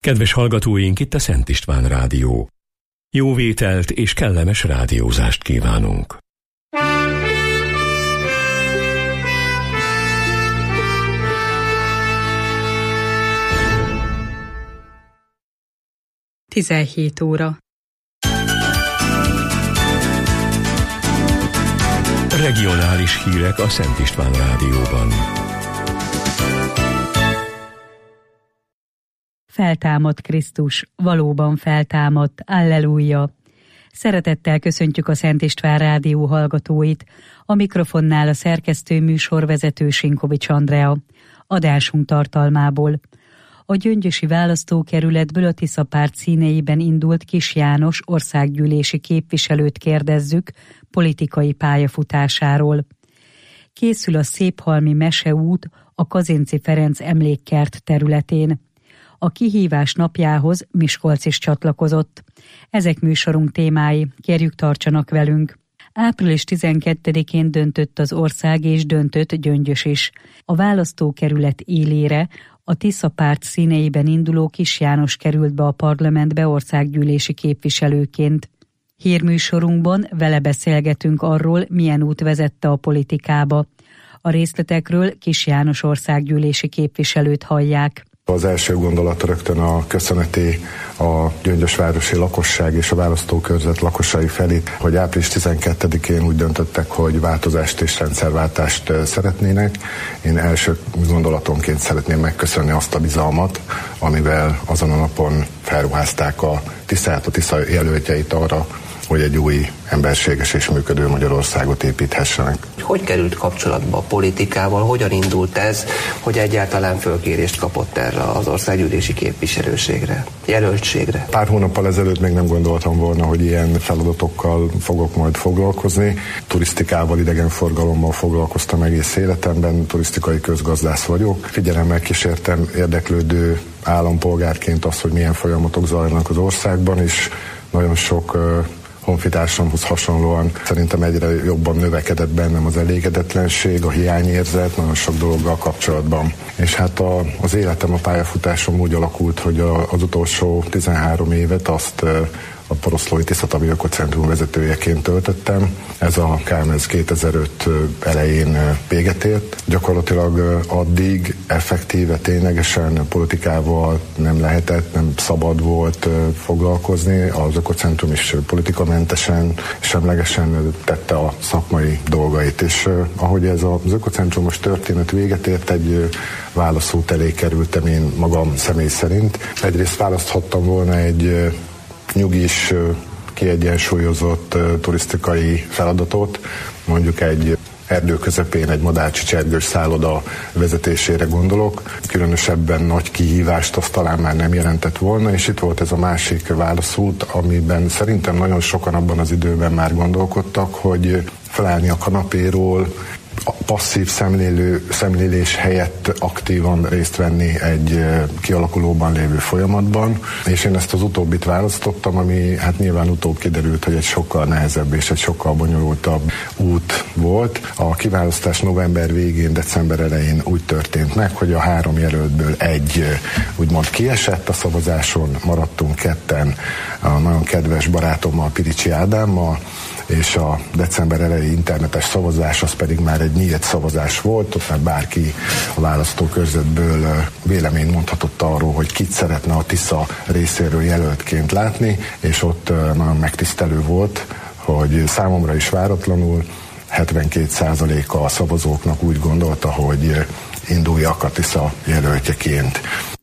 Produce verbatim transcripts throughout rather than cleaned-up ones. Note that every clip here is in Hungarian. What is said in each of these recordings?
Kedves hallgatóink, itt a Szent István Rádió. Jó vételt és kellemes rádiózást kívánunk. tizenhét óra. Regionális hírek a Szent István Rádióban. Feltámadt Krisztus, valóban feltámadt, alleluja! Szeretettel köszöntjük a Szent István Rádió hallgatóit, a mikrofonnál a szerkesztő műsorvezető Sinkovics Andrea. Adásunk tartalmából. A gyöngyösi választókerületből a Tiszapárt színeiben indult Kis János országgyűlési képviselőt kérdezzük politikai pályafutásáról. Készül a Széphalmi Meseút a Kazinczy Ferenc emlékkert területén. A kihívás napjához Miskolc is csatlakozott. Ezek műsorunk témái, kérjük tartsanak velünk. április tizenkettedikén döntött az ország és döntött Gyöngyös is. A választókerület élére a Tiszapárt színeiben induló Kis János került be a parlamentbe országgyűlési képviselőként. Hírműsorunkban vele beszélgetünk arról, milyen út vezette a politikába. A részletekről Kis János országgyűlési képviselőt hallják. Az első gondolat rögtön a köszöneti a gyöngyösvárosi lakosság és a választókörzet lakosai felé, hogy április tizenkettedikén úgy döntöttek, hogy változást és rendszerváltást szeretnének. Én első gondolatonként szeretném megköszönni azt a bizalmat, amivel azon a napon felruházták a Tiszát, a Tisza jelöltjeit arra, hogy egy új, emberséges és működő Magyarországot építhessenek. Hogy került kapcsolatba a politikával, hogyan indult ez, hogy egyáltalán fölkérést kapott erre az országgyűlési képviselőségre, jelöltségre? Pár hónappal ezelőtt még nem gondoltam volna, hogy ilyen feladatokkal fogok majd foglalkozni. Turisztikával, idegenforgalommal foglalkoztam egész életemben, turisztikai közgazdász vagyok. Figyelemmel kísértem érdeklődő állampolgárként azt, hogy milyen folyamatok zajlanak az országban, és nagyon sok honfitársamhoz hasonlóan szerintem egyre jobban növekedett bennem az elégedetlenség, a hiányérzet, nagyon sok dologgal kapcsolatban. És hát a, az életem, a pályafutásom úgy alakult, hogy a, az utolsó tizenhárom évet azt a Poroszlói Tiszatavi Ökocentrum vezetőjeként töltöttem. Ez a Kálmez kétezer-öt elején véget ért. Gyakorlatilag addig effektíve, ténylegesen politikával nem lehetett, nem szabad volt foglalkozni. Az Ökocentrum is politikamentesen, semlegesen tette a szakmai dolgait. És ahogy ez az Ökocentrumos történet véget ért, egy válaszút elé kerültem én magam személy szerint. Egyrészt választhattam volna egy nyugis, kiegyensúlyozott turisztikai feladatot, mondjuk egy erdő közepén egy Madácsi csergős szálloda vezetésére gondolok. Különösebben nagy kihívást azt talán már nem jelentett volna, és itt volt ez a másik válaszút, amiben szerintem nagyon sokan abban az időben már gondolkodtak, hogy felállni a kanapéról, a passzív szemlélő, szemlélés helyett aktívan részt venni egy kialakulóban lévő folyamatban, és én ezt az utóbbit választottam, ami hát nyilván utóbb kiderült, hogy egy sokkal nehezebb és egy sokkal bonyolultabb út volt. A kiválasztás november végén, december elején úgy történt meg, hogy a három jelöltből egy úgymond kiesett a szavazáson, maradtunk ketten a nagyon kedves barátommal, Piricsi Ádámmal, és a december elejé internetes szavazás az pedig már egy nyílt szavazás volt, ott már bárki a választókörzetből véleményt mondhatott arról, hogy kit szeretne a Tisza részéről jelöltként látni, és ott nagyon megtisztelő volt, hogy számomra is váratlanul hetvenkét százaléka a szavazóknak úgy gondolta, hogy induljak a Tisza jelöltjeként.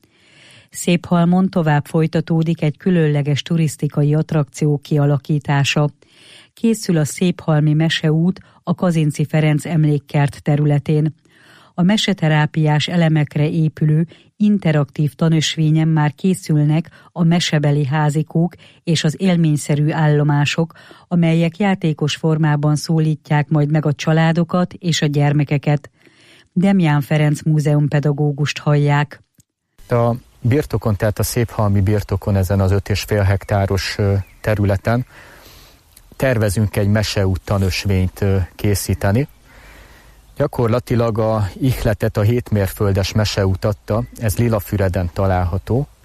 Széphalmon tovább folytatódik egy különleges turisztikai attrakció kialakítása. Készül a Széphalmi Meseút a Kazinczy Ferenc emlékkert területén. A meseterápiás elemekre épülő interaktív tanösvényen már készülnek a mesebeli házikók és az élményszerű állomások, amelyek játékos formában szólítják majd meg a családokat és a gyermekeket. Demján Ferenc múzeumpedagógust hallják. A birtokon, tehát a Széphalmi birtokon, ezen az öt és fél hektáros területen tervezünk egy meseút tanösvényt készíteni. Gyakorlatilag a ihletet, a hétmérföldes meseút adta, ez Lilafüreden található,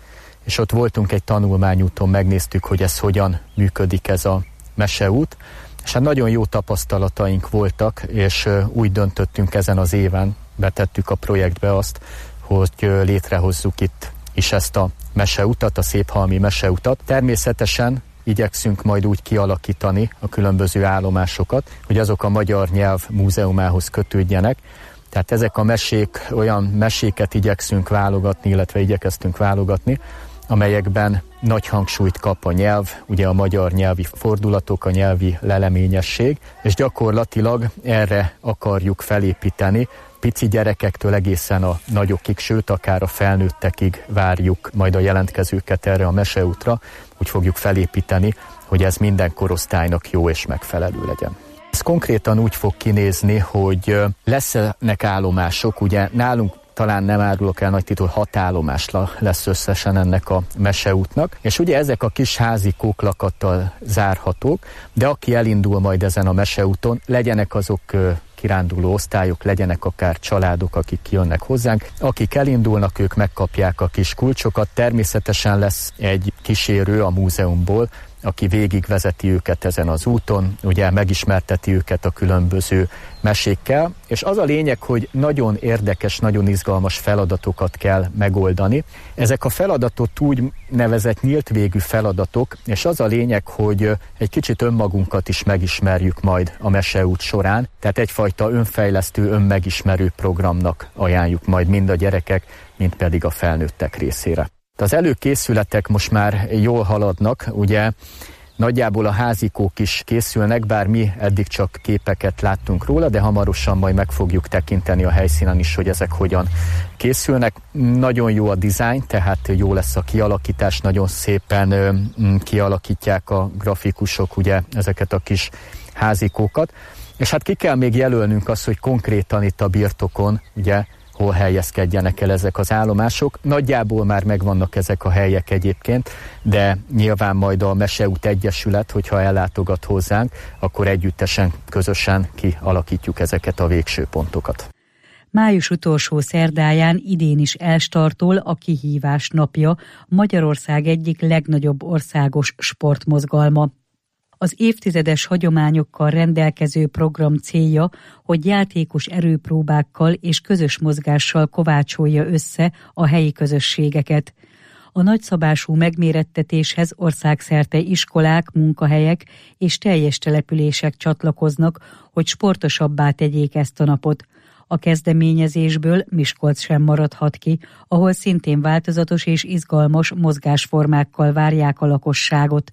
és ott voltunk egy tanulmányúton, megnéztük, hogy ez hogyan működik ez a meseút, és hát nagyon jó tapasztalataink voltak, és úgy döntöttünk ezen az éven, betettük a projektbe azt, hogy létrehozzuk itt is ezt a meseutat, a Széphalmi meseutat. Természetesen igyekszünk majd úgy kialakítani a különböző állomásokat, hogy azok a Magyar Nyelv Múzeumához kötődjenek. Tehát ezek a mesék, olyan meséket igyekszünk válogatni, illetve igyekeztünk válogatni, amelyekben nagy hangsúlyt kap a nyelv, ugye a magyar nyelvi fordulatok, a nyelvi leleményesség, és gyakorlatilag erre akarjuk felépíteni. Pici gyerekektől egészen a nagyokig, sőt akár a felnőttekig várjuk majd a jelentkezőket erre a meseútra, úgy fogjuk felépíteni, hogy ez minden korosztálynak jó és megfelelő legyen. Ez konkrétan úgy fog kinézni, hogy lesznek állomások, ugye nálunk talán nem árulok el nagy titul, hat állomás lesz összesen ennek a meseútnak, és ugye ezek a kis házi kóklakattal zárhatók, de aki elindul majd ezen a meseúton, legyenek azok kiránduló osztályok, legyenek akár családok, akik kijönnek hozzánk. Akik elindulnak, ők megkapják a kis kulcsokat. Természetesen lesz egy kísérő a múzeumból, aki végigvezeti őket ezen az úton, ugye megismerteti őket a különböző mesékkel, és az a lényeg, hogy nagyon érdekes, nagyon izgalmas feladatokat kell megoldani. Ezek a feladatot úgy nevezett nyílt végű feladatok, és az a lényeg, hogy egy kicsit önmagunkat is megismerjük majd a meseút során, tehát egyfajta önfejlesztő, önmegismerő programnak ajánljuk majd mind a gyerekek, mind pedig a felnőttek részére. Az előkészületek most már jól haladnak, ugye nagyjából a házikók is készülnek, bár mi eddig csak képeket láttunk róla, de hamarosan majd meg fogjuk tekinteni a helyszínen is, hogy ezek hogyan készülnek. Nagyon jó a dizájn, tehát jó lesz a kialakítás, nagyon szépen kialakítják a grafikusok ugye ezeket a kis házikókat. És hát ki kell még jelölnünk azt, hogy konkrétan itt a birtokon, ugye, hol helyezkedjenek el ezek az állomások. Nagyjából már megvannak ezek a helyek egyébként, de nyilván majd a Meseút Egyesület, hogyha ellátogat hozzánk, akkor együttesen, közösen kialakítjuk ezeket a végső pontokat. Május utolsó szerdáján idén is elstartol a Kihívás napja, Magyarország egyik legnagyobb országos sportmozgalma. Az évtizedes hagyományokkal rendelkező program célja, hogy játékos erőpróbákkal és közös mozgással kovácsolja össze a helyi közösségeket. A nagyszabású megmérettetéshez országszerte iskolák, munkahelyek és teljes települések csatlakoznak, hogy sportosabbá tegyék ezt a napot. A kezdeményezésből Miskolc sem maradhat ki, ahol szintén változatos és izgalmas mozgásformákkal várják a lakosságot.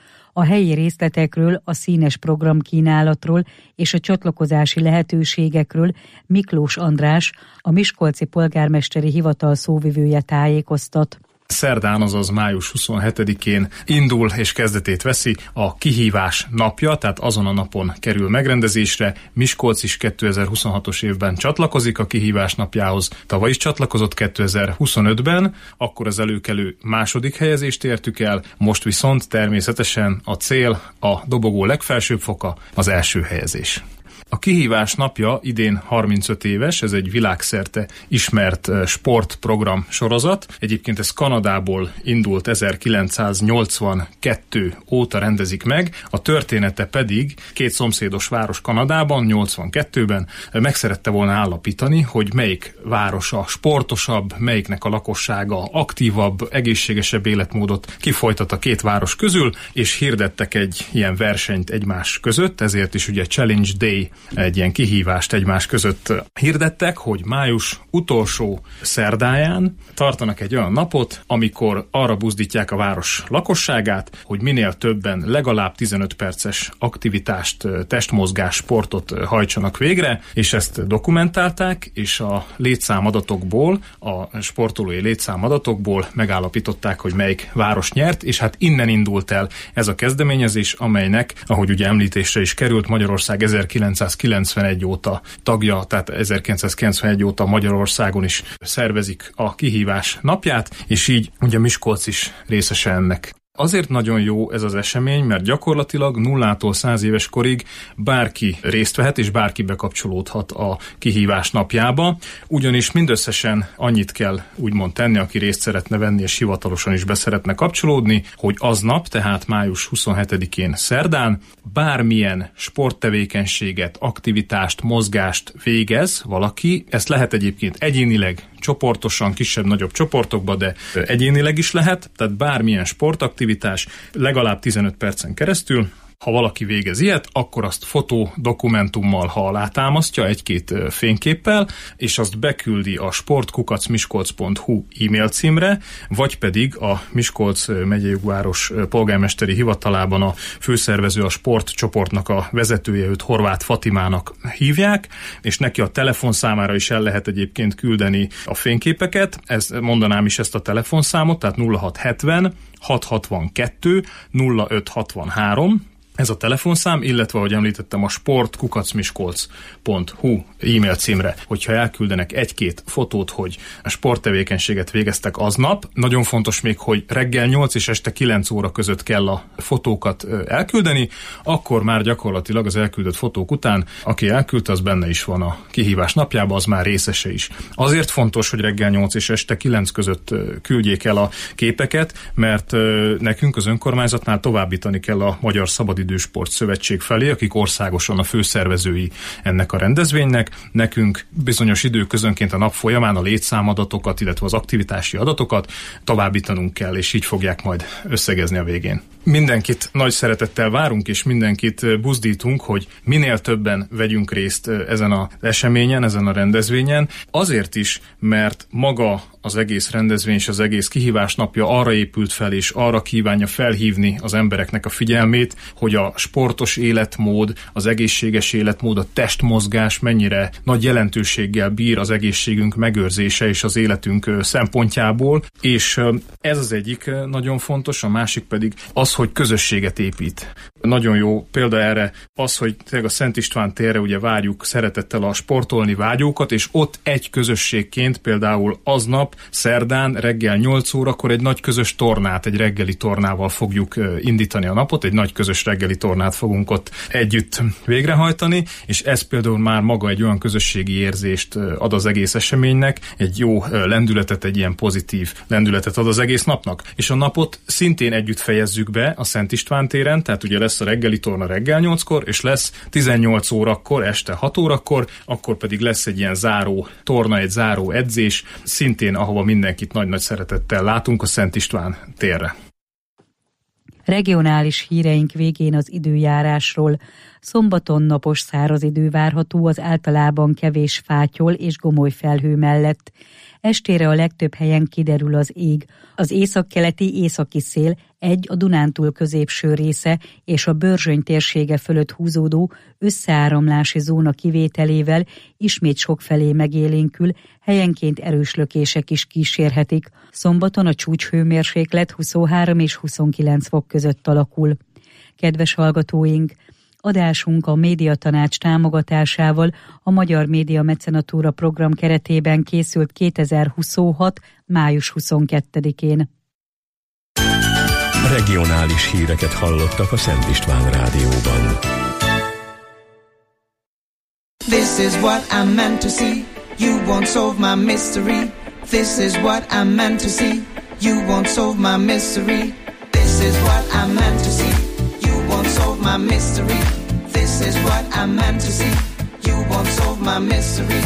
A helyi részletekről, a színes programkínálatról és a csatlakozási lehetőségekről Miklós András, a Miskolci Polgármesteri Hivatal szóvivője tájékoztat. Szerdán, azaz május huszonhetedikén indul és kezdetét veszi a Kihívás napja, tehát azon a napon kerül megrendezésre. Miskolc is kétezer-huszonhatos évben csatlakozik a Kihívás napjához, tavaly is csatlakozott kétezer-huszonötben, akkor az előkelő második helyezést értük el, most viszont természetesen a cél, a dobogó legfelsőbb foka, az első helyezés. A Kihívás napja idén harmincöt éves, ez egy világszerte ismert sportprogram sorozat. Egyébként ez Kanadából indult, ezerkilencszáznyolcvankettő óta rendezik meg, a története pedig két szomszédos város Kanadában, nyolcvankettőben meg szerette volna állapítani, hogy melyik városa sportosabb, melyiknek a lakossága aktívabb, egészségesebb életmódot kifolytat a két város közül, és hirdettek egy ilyen versenyt egymás között, ezért is ugye Challenge Day, egy ilyen kihívást egymás között hirdettek, hogy május utolsó szerdáján tartanak egy olyan napot, amikor arra buzdítják a város lakosságát, hogy minél többen legalább tizenöt perces aktivitást, testmozgás, sportot hajtsanak végre, és ezt dokumentálták, és a létszámadatokból, a sportolói létszámadatokból megállapították, hogy melyik város nyert, és hát innen indult el ez a kezdeményezés, amelynek, ahogy ugye említésre is került, Magyarország ezerkilencszázkilencvenegy óta tagja, tehát ezerkilencszázkilencvenegy óta Magyarországon is szervezik a Kihívás napját, és így ugye Miskolc is részese ennek. Azért nagyon jó ez az esemény, mert gyakorlatilag nullától száz éves korig bárki részt vehet, és bárki bekapcsolódhat a kihívás napjába, ugyanis mindösszesen annyit kell úgymond tenni, aki részt szeretne venni, és hivatalosan is be szeretne kapcsolódni, hogy aznap, tehát május huszonhetedikén szerdán bármilyen sporttevékenységet, aktivitást, mozgást végez valaki, ezt lehet egyébként egyénileg, csoportosan, kisebb-nagyobb csoportokba, de egyénileg is lehet, tehát bármilyen sportaktivitás legalább tizenöt percen keresztül. Ha valaki végez ilyet, akkor azt fotó dokumentummal, ha alátámasztja, egy-két fényképpel, és azt beküldi a sport kukac miskolc pont hu e-mail címre, vagy pedig a Miskolc megyei város polgármesteri hivatalában a főszervező, a sportcsoportnak a vezetője, őt Horváth Fatimának hívják, és neki a telefonszámára is el lehet egyébként küldeni a fényképeket. Ez, mondanám is ezt a telefonszámot, tehát nulla hat hetven hat hatvankettő nulla öt hatvanhárom, ez a telefonszám, illetve, ahogy említettem, a sport kukac miskolc pont hu e-mail címre, hogyha elküldenek egy-két fotót, hogy a sporttevékenységet végeztek aznap. Nagyon fontos még, hogy reggel nyolc és este kilenc óra között kell a fotókat elküldeni, akkor már gyakorlatilag az elküldött fotók után, aki elküldte, az benne is van a kihívás napjában, az már részese is. Azért fontos, hogy reggel nyolc és este kilenc között küldjék el a képeket, mert nekünk az önkormányzatnál továbbítani kell a Magyar Szabadidős Sport Szövetség felé, akik országosan a főszervezői ennek a rendezvénynek. Nekünk bizonyos időközönként a nap folyamán a létszámadatokat, illetve az aktivitási adatokat továbbítanunk kell, és így fogják majd összegezni a végén. Mindenkit nagy szeretettel várunk, és mindenkit buzdítunk, hogy minél többen vegyünk részt ezen az eseményen, ezen a rendezvényen. Azért is, mert maga az egész rendezvény és az egész kihívás napja arra épült fel, és arra kívánja felhívni az embereknek a figyelmét, hogy a sportos életmód, az egészséges életmód, a testmozgás mennyire nagy jelentőséggel bír az egészségünk megőrzése és az életünk szempontjából, és ez az egyik nagyon fontos, a másik pedig az, hogy közösséget épít. Nagyon jó példa erre az, hogy tényleg a Szent István térre ugye várjuk szeretettel a sportolni vágyókat, és ott egy közösségként például aznap, szerdán, reggel nyolc órakor egy nagy közös tornát, egy reggeli tornával fogjuk indítani a napot, egy nagy közös reggeli tornát fogunk ott együtt végrehajtani, és ez például már maga egy olyan közösségi érzést ad az egész eseménynek, egy jó lendületet, egy ilyen pozitív lendületet ad az egész napnak. És a napot szintén együtt fejezzük be a Szent István téren, tehát ugye lesz a reggeli torna reggel nyolckor, és lesz tizennyolc órakor, este hat órakor, akkor pedig lesz egy ilyen záró torna, egy záró edzés, szintén ahova mindenkit nagy-nagy szeretettel látunk, a Szent István térre. Regionális híreink végén az időjárásról. Szombaton napos száraz idő várható, az általában kevés fátyol és gomoly felhő mellett. Estére a legtöbb helyen kiderül az ég. Az északkeleti északi szél egy a Dunántúl középső része és a Börzsöny térsége fölött húzódó összeáramlási zóna kivételével ismét sokfelé megélénkül, helyenként erős lökések is kísérhetik. Szombaton a csúcshőmérséklet huszonhárom és huszonkilenc fok között alakul. Kedves hallgatóink! Adásunk a Médiatanács támogatásával a Magyar Média Mecenatúra program keretében készült kétezer-huszonhat. május huszonkettedikén. Regionális híreket hallottak a Szent István rádióban. This is what I'm meant to see. You won't solve my mystery. This is what I'm meant to see. You won't solve my mystery. This is what I'm meant to see. You won't solve my mystery. This is what I'm meant to see. You won't solve my mystery.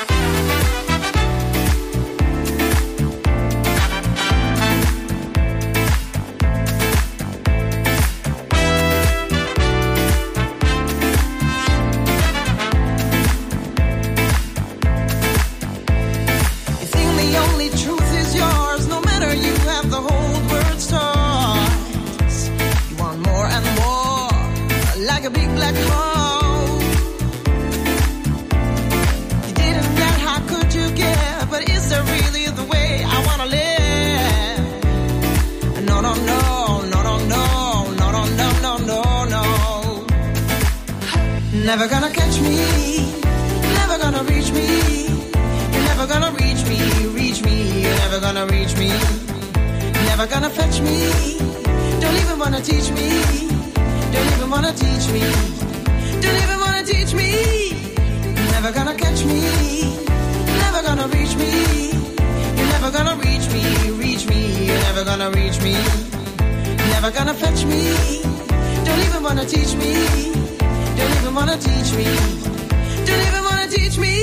Never gonna catch me, never gonna reach me. You're never gonna reach me, reach me. You're never gonna reach me. Never gonna fetch me, Don't even wanna teach me. Don't even wanna teach me. Don't even wanna teach me. You're never gonna catch me. You're never gonna reach me. You're never gonna reach me, reach me. You're never gonna reach me. You're never gonna fetch me. Don't even wanna teach me. Don't even wanna teach me. Don't even wanna teach me.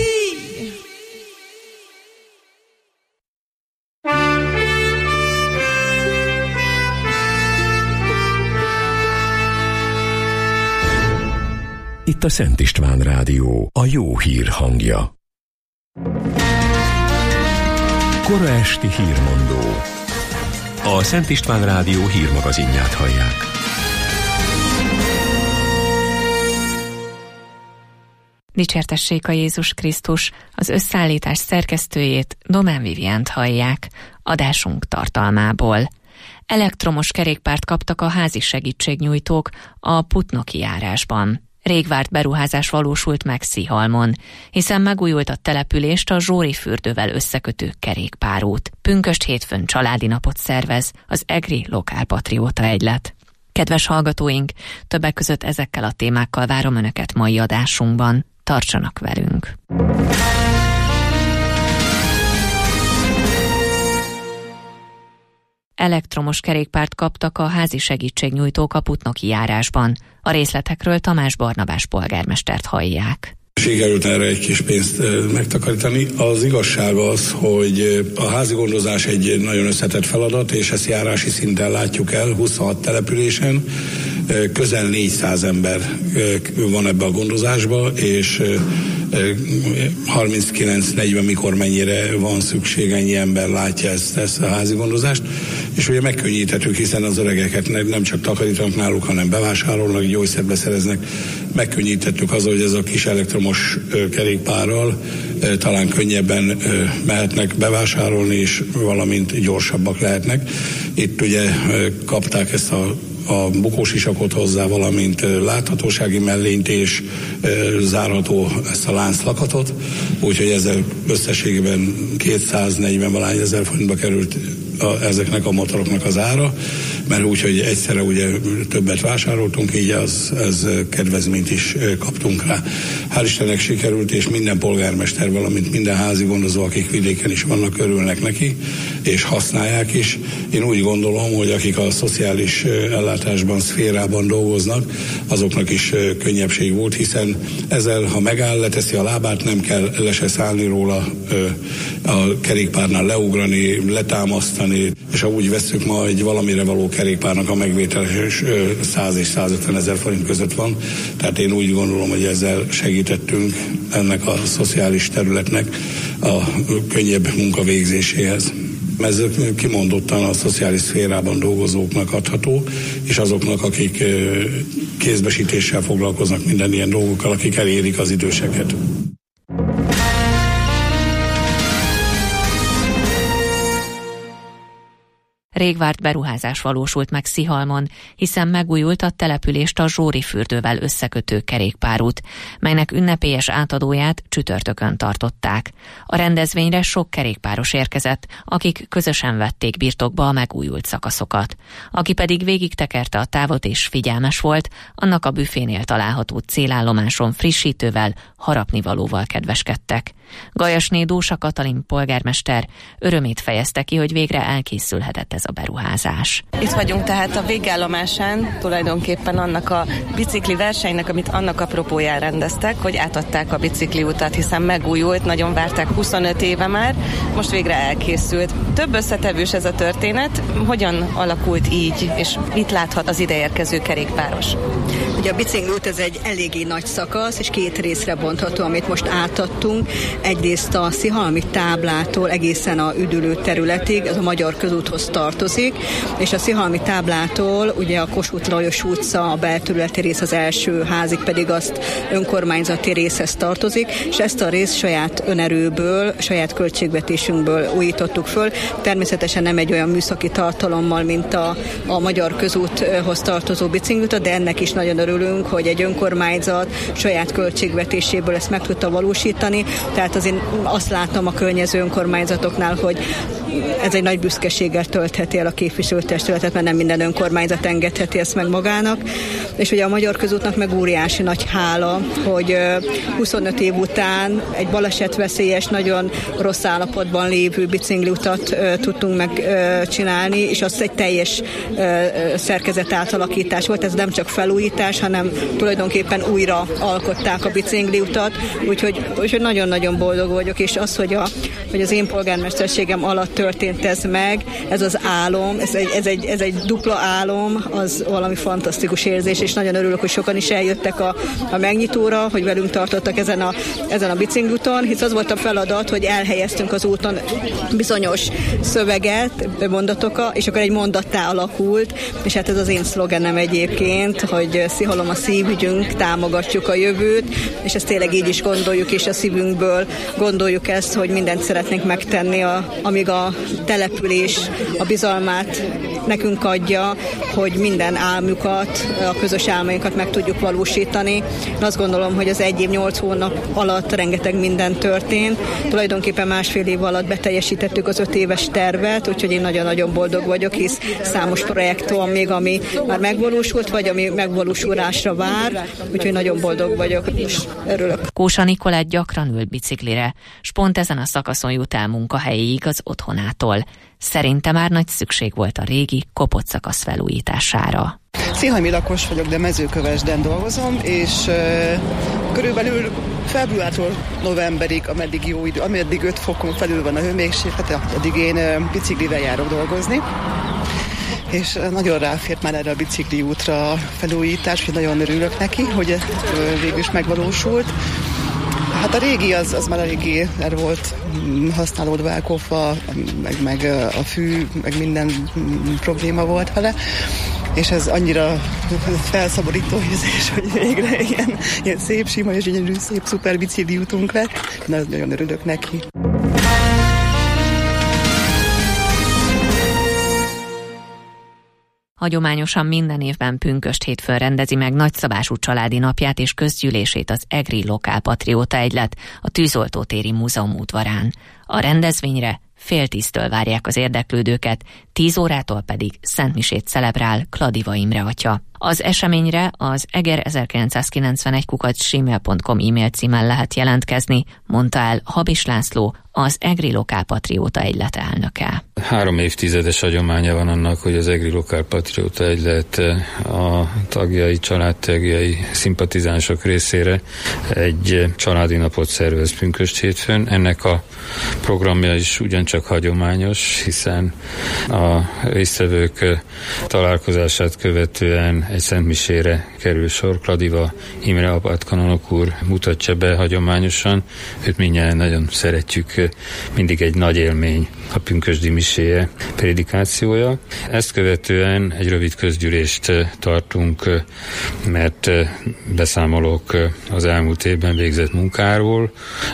Itt a Szent István Rádió, a jó hír hangja. Kora esti hírmondó. A Szent István Rádió hírmagazinját hallják. Dicsértessék a Jézus Krisztus, az összeállítás szerkesztőjét, Domán Vivient hallják, adásunk tartalmából. Elektromos kerékpárt kaptak a házi segítségnyújtók a Putnoki járásban. Rég várt beruházás valósult meg Szihalmon, hiszen megújult a települést a Zsóri fürdővel összekötő kerékpárút. Pünkösd hétfőn családi napot szervez az Egri Lokálpatrióta Egylet. Kedves hallgatóink, többek között ezekkel a témákkal várom Önöket mai adásunkban. Tartsanak velünk! Elektromos kerékpárt kaptak a házi segítségnyújtók a Putnoki járásban. A részletekről Tamás Barnabás polgármestert hallják. Sikerült erre egy kis pénzt megtakarítani. Az igazság az, hogy a házi gondozás egy nagyon összetett feladat, és ezt járási szinten látjuk el, huszonhat településen. Közel négyszáz ember van ebbe a gondozásba, és harminckilenc-negyven mikor mennyire van szükség, ennyi ember látja ezt, ezt a házi gondozást, és ugye megkönnyíthetők, hiszen az öregeket nem csak takarítanak náluk, hanem bevásárolnak, gyógyszert beszereznek. Megkönnyíthetők az, hogy ez a kis elektromos kerékpárral talán könnyebben mehetnek bevásárolni, és valamint gyorsabbak lehetnek. Itt ugye kapták ezt a a bukósisakot hozzá, valamint láthatósági mellényt és e, zárható ezt a lánclakatot, úgyhogy ezzel összességében kétszáznegyven valány ezer forintba került a, ezeknek a motoroknak az ára, mert úgyhogy egyszerre ugye többet vásároltunk, így az, ez kedvezményt is kaptunk rá. Hál' Istennek sikerült, és minden polgármester, valamint minden házi gondozó, akik vidéken is vannak, örülnek neki, és használják is. Én úgy gondolom, hogy akik a szociális ellátásban, szférában dolgoznak, azoknak is könnyebbség volt, hiszen ezzel, ha megáll, leteszi a lábát, nem kell le se szállni róla, a kerékpárnál leugrani, letámasztani, és ha úgy vesszük, ma egy valamire való kerékpárnak a megvétele száz és százötven ezer forint között van, tehát én úgy gondolom, hogy ezzel segítettünk ennek a szociális területnek a könnyebb munkavégzéséhez. Ez kimondottan a szociális szférában dolgozóknak adható, és azoknak, akik kézbesítéssel foglalkoznak, minden ilyen dolgokkal, akik elérik az időseket. Rég várt beruházás valósult meg Szihalmon, hiszen megújult a települést a Zsóri fürdővel összekötő kerékpárút, melynek ünnepélyes átadóját csütörtökön tartották. A rendezvényre sok kerékpáros érkezett, akik közösen vették birtokba a megújult szakaszokat. Aki pedig végig tekerte a távot és figyelmes volt, annak a büfénél található célállomáson frissítővel, harapnivalóval kedveskedtek. Gajasné Dósa Katalin polgármester örömét fejezte ki, hogy végre elkészülhetett ez a beruházás. Itt vagyunk tehát a végállomásán, tulajdonképpen annak a bicikli versenynek, amit annak apropóján rendeztek, hogy átadták a bicikliutat, hiszen megújult, nagyon várták huszonöt éve már, most végre elkészült. Több összetevős ez a történet, hogyan alakult így, és mit láthat az ideérkező kerékpáros? Ugye a bicikliút ez egy eléggé nagy szakasz, és két részre bontható, amit most átadtunk. Egyrészt a Szihalmi táblától egészen a üdülő területig, ez a Magyar Közúthoz tartozik, és a Szihalmi táblától ugye a Kossuth Lajos utca, a belterületi rész az első házig pedig azt önkormányzati részhez tartozik, és ezt a részt saját önerőből, saját költségvetésünkből újítottuk föl. Természetesen nem egy olyan műszaki tartalommal, mint a, a Magyar Közúthoz tartozó bicikliutat, de ennek is nagyon örülünk, hogy egy önkormányzat saját költségvetéséből pénzéből ezt meg tudta valósítani, tehát azért azt látom a környező önkormányzatoknál, hogy ez egy nagy büszkeséggel töltheti el a képviselőtestületet, mert nem minden önkormányzat engedheti ezt meg magának. És ugye a Magyar Közútnak meg óriási nagy hála, hogy huszonöt év után egy balesetveszélyes, nagyon rossz állapotban lévő bicikliutat tudtunk megcsinálni, és az egy teljes szerkezet átalakítás volt. Ez nem csak felújítás, hanem tulajdonképpen újra alkották a bicikliutat, úgyhogy, úgyhogy nagyon-nagyon boldog vagyok, és az, hogy, a, hogy az én polgármesterségem alatt történt ez meg, ez az álom, ez egy, ez egy, ez egy dupla álom, az valami fantasztikus érzés, és nagyon örülök, hogy sokan is eljöttek a, a megnyitóra, hogy velünk tartottak ezen a, ezen a bicikliúton, hisz az volt a feladat, hogy elhelyeztünk az úton bizonyos szöveget, mondatokat, és akkor egy mondattá alakult, és hát ez az én szlogenem egyébként, hogy Szihalom a szívügyünk, támogatjuk a jövőt, és ezt tényleg így is gondoljuk, és a szívünkből gondoljuk ezt, hogy mindent szeretnénk megtenni, a, amíg a település a bizalmát nekünk adja, hogy minden álmukat, a közös álmainkat meg tudjuk valósítani. Én azt gondolom, hogy az egy év, nyolc hónap alatt rengeteg minden történt. Tulajdonképpen másfél év alatt beteljesítettük az öt éves tervet, úgyhogy én nagyon-nagyon boldog vagyok, hisz számos projekt van még, ami már megvalósult, vagy ami megvalósulásra vár, úgyhogy nagyon boldog vagyok, és örülök. Kósa Nikolett gyakran ült biciklire, s pont ezen a szakaszon jut el munkahelyéig az otthonától. Szerinte már nagy szükség volt a régi, kopott szakasz felújítására. Széhalmi lakos vagyok, de Mezőkövesden dolgozom, és uh, körülbelül februártól novemberig, ameddig jó idő, ameddig öt fokon felül van a hőmérséklet, addig én uh, biciklivel járok dolgozni. És nagyon ráfért már erre a bicikli útra a felújítás, hogy nagyon örülök neki, hogy ez uh, végül is megvalósult. Hát a régi az, az már eléggé el volt használódva, elkopva, meg, meg a fű, meg minden probléma volt vele, és ez annyira felszabadító érzés, hogy végre ilyen, ilyen szép, sima és gyönyörű, szép, szuper bicikli útunk lett. Nagyon örülök neki. Hagyományosan minden évben pünkösd hétfőn rendezi meg nagyszabású családi napját és közgyűlését az Egri Lokálpatrióta Egylet a Tűzoltótéri Múzeum udvarán. A rendezvényre fél tíztől várják az érdeklődőket, tíz órától pedig szentmisét celebrál Kladiva Imre atya. Az eseményre az eger ezerkilencszázkilencvenegy kukac gmail pont com e-mail címen lehet jelentkezni, mondta el Habis László, az Egri Lokálpatrióta Egylet elnöke. Három évtizedes hagyománya van annak, hogy az Egri Lokálpatrióta Egylet a tagjai, családtagjai, szimpatizánsok részére egy családi napot szervez pünkösd hétfőn. Ennek a programja is ugyancsak hagyományos, hiszen a résztvevők találkozását követően egy szentmisére kerül sor. Kladiva Imre apátkanonok úr mutatja be hagyományosan. Őt mindjárt nagyon szeretjük, mindig egy nagy élmény a pünkösdi miséje, prédikációja. Ezt követően egy rövid közgyűlést tartunk, mert beszámolok az elmúlt évben végzett munkáról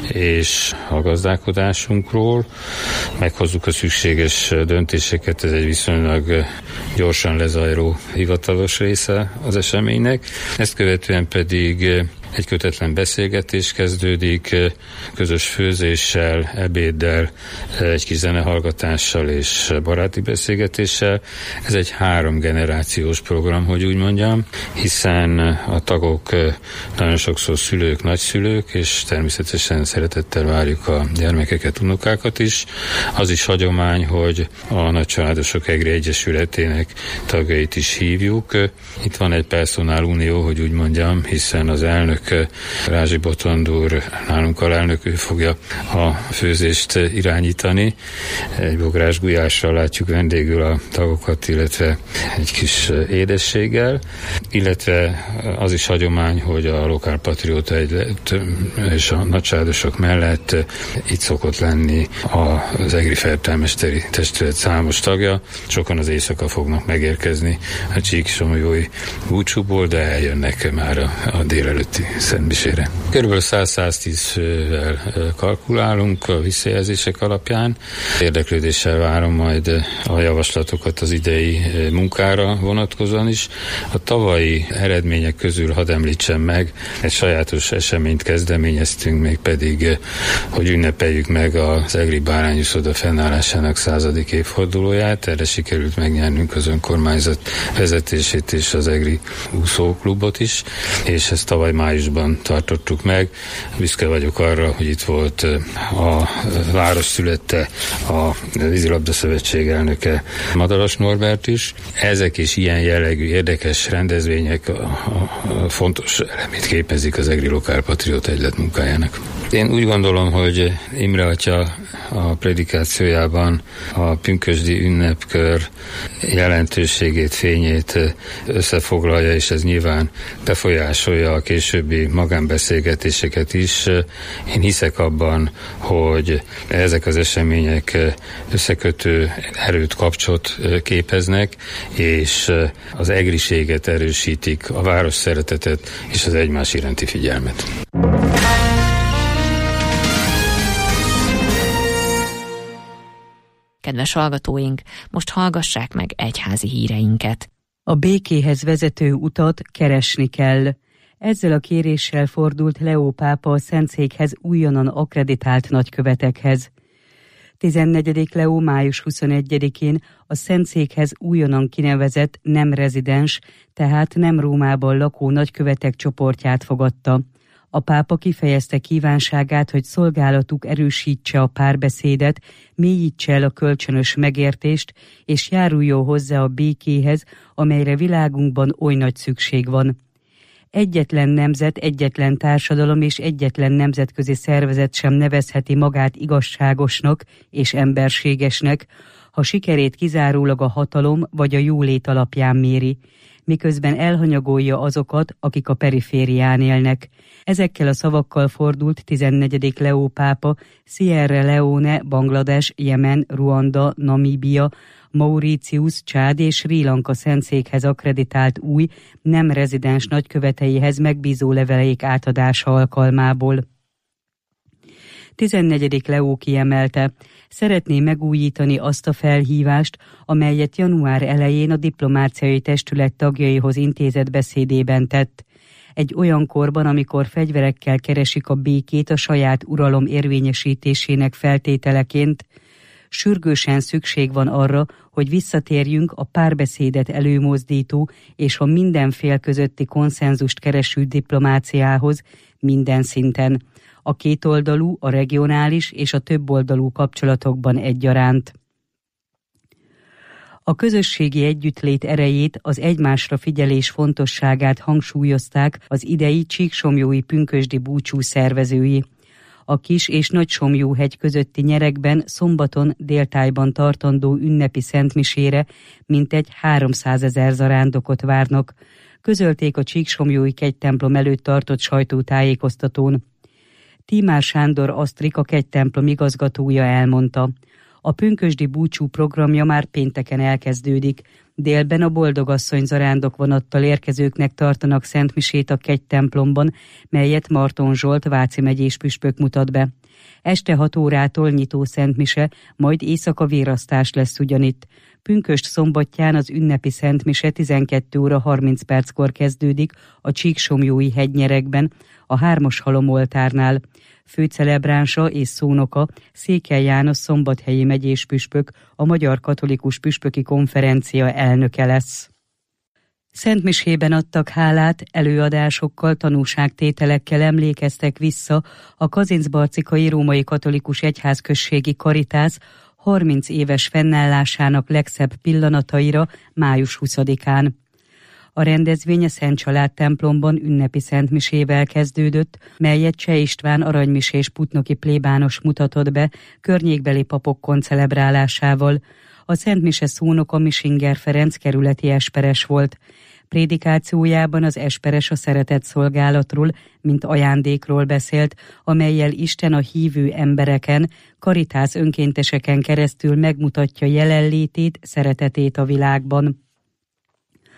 és a gazdálkodásunkról. Meghozzuk a szükséges döntéseket, ez egy viszonylag gyorsan lezajló hivatalos része az eseménynek. Ezt követően pedig egy kötetlen beszélgetés kezdődik, közös főzéssel, ebéddel, egy kis zenehallgatással és baráti beszélgetéssel. Ez egy három generációs program, hogy úgy mondjam, hiszen a tagok nagyon sokszor szülők, nagyszülők, és természetesen szeretettel várjuk a gyermekeket, unokákat is. Az is hagyomány, hogy a Nagycsaládosok Egri Egyesületének tagjait is hívjuk. Itt van egy personál unió, hogy úgy mondjam, hiszen az elnök Rázsi Botond úr, nálunk alelnök, ő fogja a főzést irányítani. Egy bográs gulyással látjuk vendégül a tagokat, illetve egy kis édességgel, illetve az is hagyomány, hogy a Lokálpatrióta Egylet és a nagycsaládosok mellett itt szokott lenni az Egri Felptármesteri Testület számos tagja. Sokan az éjszaka fognak megérkezni a Csík-Somogyói búcsúból, de eljönnek már a, a délelőtti szentmisére. Körülbelül száz-száztíz fővel kalkulálunk a visszajelzések alapján. Érdeklődéssel várom majd a javaslatokat az idei munkára vonatkozóan is. A tavalyi eredmények közül hadd említsem meg, egy sajátos eseményt kezdeményeztünk, még pedig, hogy ünnepeljük meg az egri bárányuszoda fennállásának századik évfordulóját. Erre sikerült megnyernünk az önkormányzat vezetését és az egri úszóklubot is, és ezt tavaly májusban tartottuk meg. Büszke vagyok arra, hogy itt volt a város születte, a Vízilabda Szövetség elnöke Madaras Norbert is. Ezek és ilyen jellegű érdekes rendezvények a, a, a fontos elemét képezik az egri lokálpatrióta egylet munkájának. Én úgy gondolom, hogy Imre atya a predikációjában a pünkösdi ünnepkör jelentőségét, fényét összefoglalja, és ez nyilván befolyásolja a későbbi magánbeszélgetéseket is. Én hiszek abban, hogy ezek az események összekötő erőt, kapcsot képeznek, és az egriséget erősítik, a város szeretetet és az egymás iránti figyelmet. Kedves hallgatóink, most hallgassák meg egyházi híreinket. A békéhez vezető utat keresni kell. Ezzel a kéréssel fordult Leó pápa a Szentszékhez újonnan akkreditált nagykövetekhez. tizennegyedik Leó május huszonegyedikén a Szentszékhez újonnan kinevezett nem rezidens, tehát nem Rómában lakó nagykövetek csoportját fogadta. A pápa kifejezte kívánságát, hogy szolgálatuk erősítse a párbeszédet, mélyítse el a kölcsönös megértést, és járuljon hozzá a békéhez, amelyre világunkban oly nagy szükség van. Egyetlen nemzet, egyetlen társadalom és egyetlen nemzetközi szervezet sem nevezheti magát igazságosnak és emberségesnek, ha sikerét kizárólag a hatalom vagy a jólét alapján méri, miközben elhanyagolja azokat, akik a periférián élnek. Ezekkel a szavakkal fordult tizennegyedik Leó pápa Sierra Leone, Banglades, Jemen, Ruanda, Namíbia, Mauritius, Csád és Srí Lanka Szentszékhez akkreditált új, nem rezidens nagyköveteihez megbízó leveleik átadása alkalmából. tizennegyedik Leó kiemelte, szeretné megújítani azt a felhívást, amelyet január elején a diplomáciai testület tagjaihoz intézett beszédében tett. Egy olyan korban, amikor fegyverekkel keresik a békét a saját uralom érvényesítésének feltételeként, sürgősen szükség van arra, hogy visszatérjünk a párbeszédet előmozdító és a minden fél közötti konszenzust kereső diplomáciához minden szinten, a kétoldalú, a regionális és a többoldalú kapcsolatokban egyaránt. A közösségi együttlét erejét, az egymásra figyelés fontosságát hangsúlyozták az idei Csíksomlyói pünkösdi búcsú szervezői. A Kis- és Nagysomlyóhegy közötti nyerekben szombaton déltájban tartandó ünnepi szentmisére mintegy háromszázezer zarándokot várnak, közölték a Csíksomlyói kegytemplom előtt tartott sajtótájékoztatón. Tímár Sándor Asztrik, a kegytemplom igazgatója elmondta, a pünkösdi búcsú programja már pénteken elkezdődik. Délben a Boldogasszony zarándok vonattal érkezőknek tartanak szentmisét a kegytemplomban, melyet Marton Zsolt Váci megyés püspök mutat be. Este hat órától nyitó szentmise, majd éjszaka vérasztás lesz ugyanitt. Pünkösd szombatján az ünnepi szentmise tizenkét óra harminc perckor kezdődik a Csíksomlyói hegynyerekben, a Hármas halomoltárnál. Főcelebránsa és szónoka Székely János szombathelyi megyés püspök, a Magyar Katolikus Püspöki Konferencia elnöke lesz. Szentmisében adtak hálát, előadásokkal, tanúságtételekkel emlékeztek vissza a kazincbarcikai római katolikus egyházközségi Karitász harminc éves fennállásának legszebb pillanataira május huszadikán. A rendezvény a Szent Család templomban ünnepi szentmisével kezdődött, melyet Cseh István aranymisés putnoki plébános mutatott be környékbeli papok koncelebrálásával. A szentmise szónoka Misinger Ferenc kerületi esperes volt. Prédikációjában az esperes a szeretett szolgálatról, mint ajándékról beszélt, amellyel Isten a hívő embereken, karitász önkénteseken keresztül megmutatja jelenlétét, szeretetét a világban.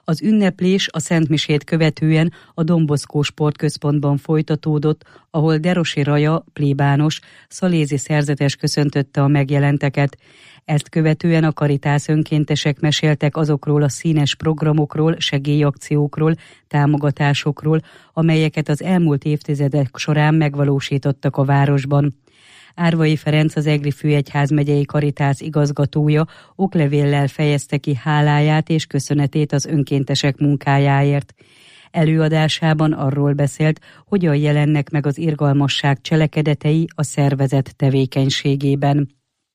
Az ünneplés a szentmisét követően a Don Bosco Sportközpontban folytatódott, ahol Derosi Raja, plébános, szalézi szerzetes köszöntötte a megjelenteket. Ezt követően a Caritas önkéntesek meséltek azokról a színes programokról, segélyakciókról, támogatásokról, amelyeket az elmúlt évtizedek során megvalósítottak a városban. Árvai Ferenc, az Egri Főegyházmegyei Caritas igazgatója oklevéllel fejezte ki háláját és köszönetét az önkéntesek munkájáért. Előadásában arról beszélt, hogyan jelennek meg az irgalmasság cselekedetei a szervezet tevékenységében.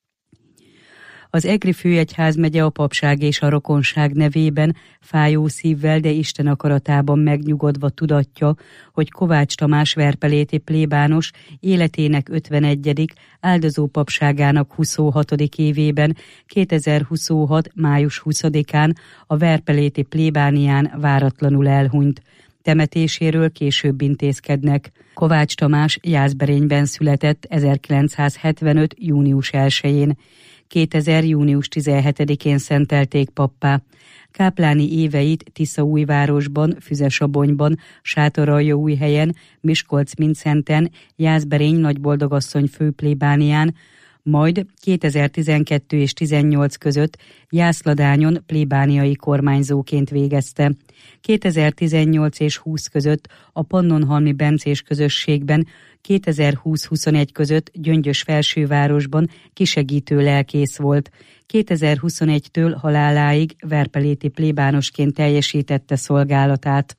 Az Egri Főegyházmegye a papság és a rokonság nevében fájó szívvel, de Isten akaratában megnyugodva tudatja, hogy Kovács Tamás verpeléti plébános életének ötvenegyedik áldozó papságának huszonhatodik évében, kétezer-huszonhat. május huszadikán a verpeléti plébánián váratlanul elhunyt. Temetéséről később intézkednek. Kovács Tamás Jászberényben született ezerkilencszázhetvenöt. június elsején. kétezer. június tizenhetedikén szentelték pappá. Kápláni éveit Tiszaújvárosban, Füzesabonyban, Sátoraljaújhelyen, Miskolc-Mindszenten, Jászberény Nagyboldogasszony főplébánián, majd kétezer-tizenkettő és tizennyolc között Jászladányon plébániai kormányzóként végezte. kétezer-tizennyolc és húsz között a Pannonhalmi Bencés közösségben, kétezer-húsz-huszonegy között Gyöngyös felsővárosban kisegítő lelkész volt. kétezer-huszonegytől haláláig verpeléti plébánosként teljesítette szolgálatát.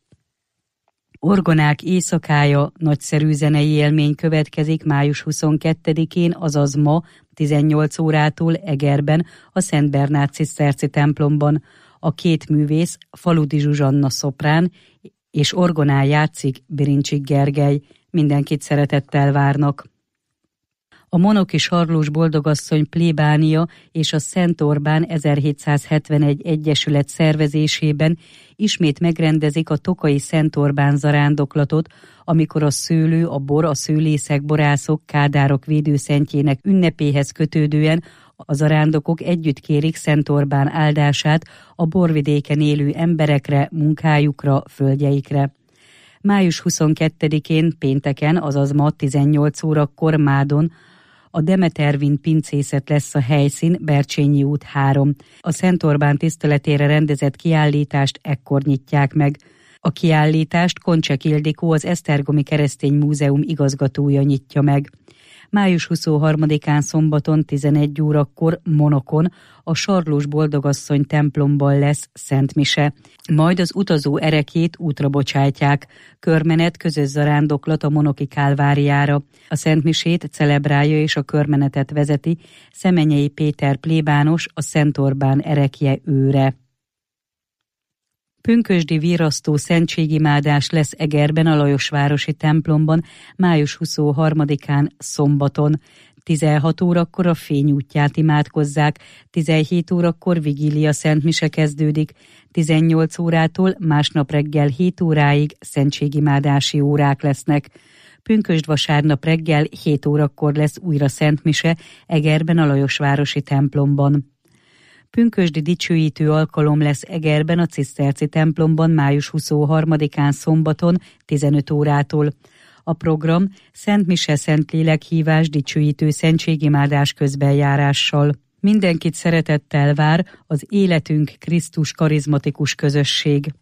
Orgonák éjszakája, nagyszerű zenei élmény következik május huszonkettedikén, azaz ma tizennyolc órától Egerben, a Szent Bernát ciszterci templomban. A két művész, Faludi Zsuzsanna szoprán és orgonán játszik Birincsik Gergely. Mindenkit szeretettel várnak. A Monoki Sarlós Boldogasszony plébánia és a Szent Orbán ezerhétszázhetvenegy egyesület szervezésében ismét megrendezik a tokai Szent Orbán zarándoklatot, amikor a szőlő, a bor, a szőlészek, borászok, kádárok védőszentjének ünnepéhez kötődően a zarándokok együtt kérik Szent Orbán áldását a borvidéken élő emberekre, munkájukra, földjeikre. május huszonkettedikén pénteken, azaz ma tizennyolc órakor Mádon a Demetervin pincészet lesz a helyszín, Bercsényi út három. A Szent Orbán tiszteletére rendezett kiállítást ekkor nyitják meg. A kiállítást Koncsek Ildikó, az Esztergomi Keresztény Múzeum igazgatója nyitja meg. május huszonharmadikán szombaton tizenegy órakor Monokon a Sarlós Boldogasszony templomban lesz szentmise. Majd az utazó erekét útra bocsátják. Körmenet, közös zarándoklat a Monoki Kálváriára. A szentmisét celebrálja és a körmenetet vezeti Szemenyei Péter plébános, a Szent Orbán erekje őre. Pünkösdi virasztó szentségimádás lesz Egerben, a Lajosvárosi templomban május huszonharmadikán szombaton. tizenhat órakor a Fény útját imádkozzák, tizenhét órakor vigília szentmise kezdődik, tizennyolc órától másnap reggel hét óráig szentségimádási órák lesznek. Pünkösd vasárnap reggel hét órakor lesz újra szentmise Egerben, a Lajosvárosi templomban. Pünkösdi dicsőítő alkalom lesz Egerben, a Ciszterci templomban május huszonharmadikán szombaton tizenöt órától. A program Szent Mise, Szentlélek hívás, dicsőítő szentségimádás közbenjárással. Mindenkit szeretettel vár az Életünk Krisztus karizmatikus közösség.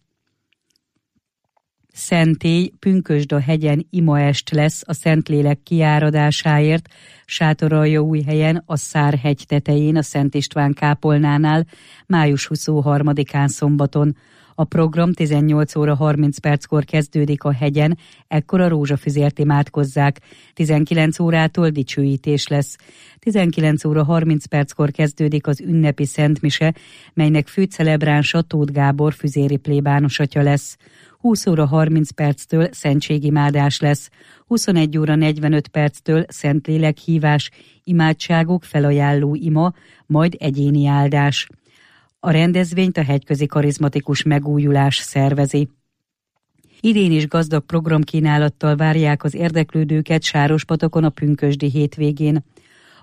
Szentély, Pünkösd a hegyen imaest lesz a Szentlélek kiáradásáért, Sátoraljaújhelyen, a Szárhegy tetején, a Szent István kápolnánál május huszonharmadikán szombaton. A program tizennyolc óra harminc perckor kezdődik a hegyen, ekkor a rózsafüzért imádkozzák. tizenkilenc órától dicsőítés lesz. tizenkilenc óra harminc perckor kezdődik az ünnepi szentmise, melynek főcelebránsa Tóth Gábor füzéri plébános atya lesz. húsz óra harminc perctől szentségimádás lesz, huszonegy óra negyvenöt perctől Szentlélek hívás, imádságok, felajánló ima, majd egyéni áldás. A rendezvényt a Hegyközi Karizmatikus Megújulás szervezi. Idén is gazdag programkínálattal várják az érdeklődőket Sárospatokon a pünkösdi hétvégén.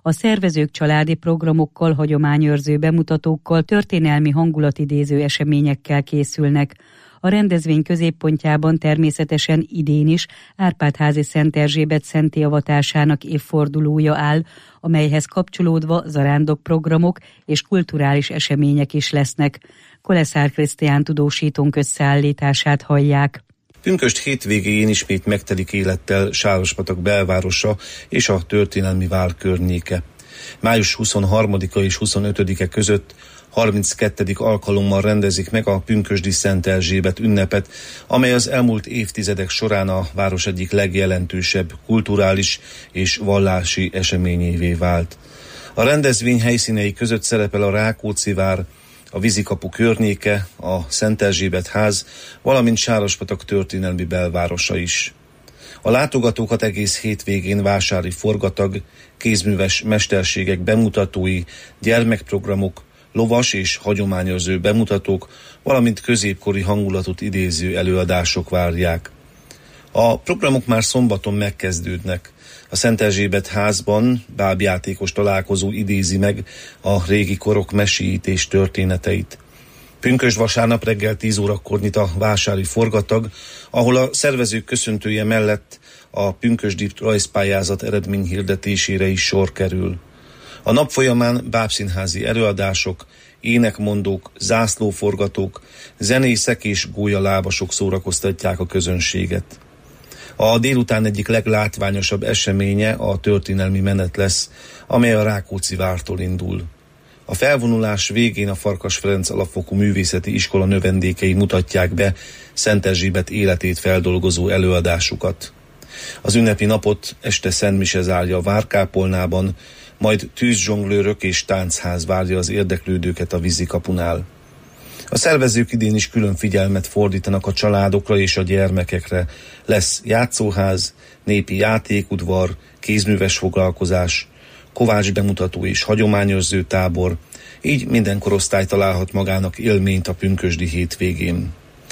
A szervezők családi programokkal, hagyományőrző bemutatókkal, történelmi hangulatidéző eseményekkel készülnek. A rendezvény középpontjában természetesen idén is Árpád-házi Szent Erzsébet szentté avatásának évfordulója áll, amelyhez kapcsolódva zarándokprogramok és kulturális események is lesznek. Koleszár Krisztián tudósítónk összeállítását hallják. Pünkösd hétvégén ismét megtelik élettel Sárospatak belvárosa és a történelmi vár környéke. május huszonharmadika és huszonötödike között harminckettedik alkalommal rendezik meg a pünkösdi Szent Erzsébet ünnepet, amely az elmúlt évtizedek során a város egyik legjelentősebb kulturális és vallási eseményévé vált. A rendezvény helyszínei között szerepel a Rákóczi vár, a Vízikapu környéke, a Szent Erzsébet ház, valamint Sárospatak történelmi belvárosa is. A látogatókat egész hétvégén vásári forgatag, kézműves mesterségek bemutatói, gyermekprogramok, lovas és hagyományőrző bemutatók, valamint középkori hangulatot idéző előadások várják. A programok már szombaton megkezdődnek. A Szent Erzsébet házban bábjátékos találkozó idézi meg a régi korok meséítés történeteit. Pünkösd vasárnap reggel tíz órakor nyit a vásári forgatag, ahol a szervezők köszöntője mellett a pünkösdi rajzpályázat eredményhirdetésére is sor kerül. A nap folyamán bábszínházi előadások, énekmondók, zászlóforgatók, zenészek és gólyalábasok szórakoztatják a közönséget. A délután egyik leglátványosabb eseménye a történelmi menet lesz, amely a Rákóczi vártól indul. A felvonulás végén a Farkas Ferenc Alapfokú Művészeti Iskola növendékei mutatják be Szent Erzsébet életét feldolgozó előadásukat. Az ünnepi napot este szentmise zárja a várkápolnában, majd tűzzsonglőrök és táncház várja az érdeklődőket a Vízikapunál. A szervezők idén is külön figyelmet fordítanak a családokra és a gyermekekre. Lesz játszóház, népi játékudvar, kézműves foglalkozás, kovács bemutató és hagyományőrző tábor, így minden korosztály találhat magának élményt a pünkösdi hétvégén.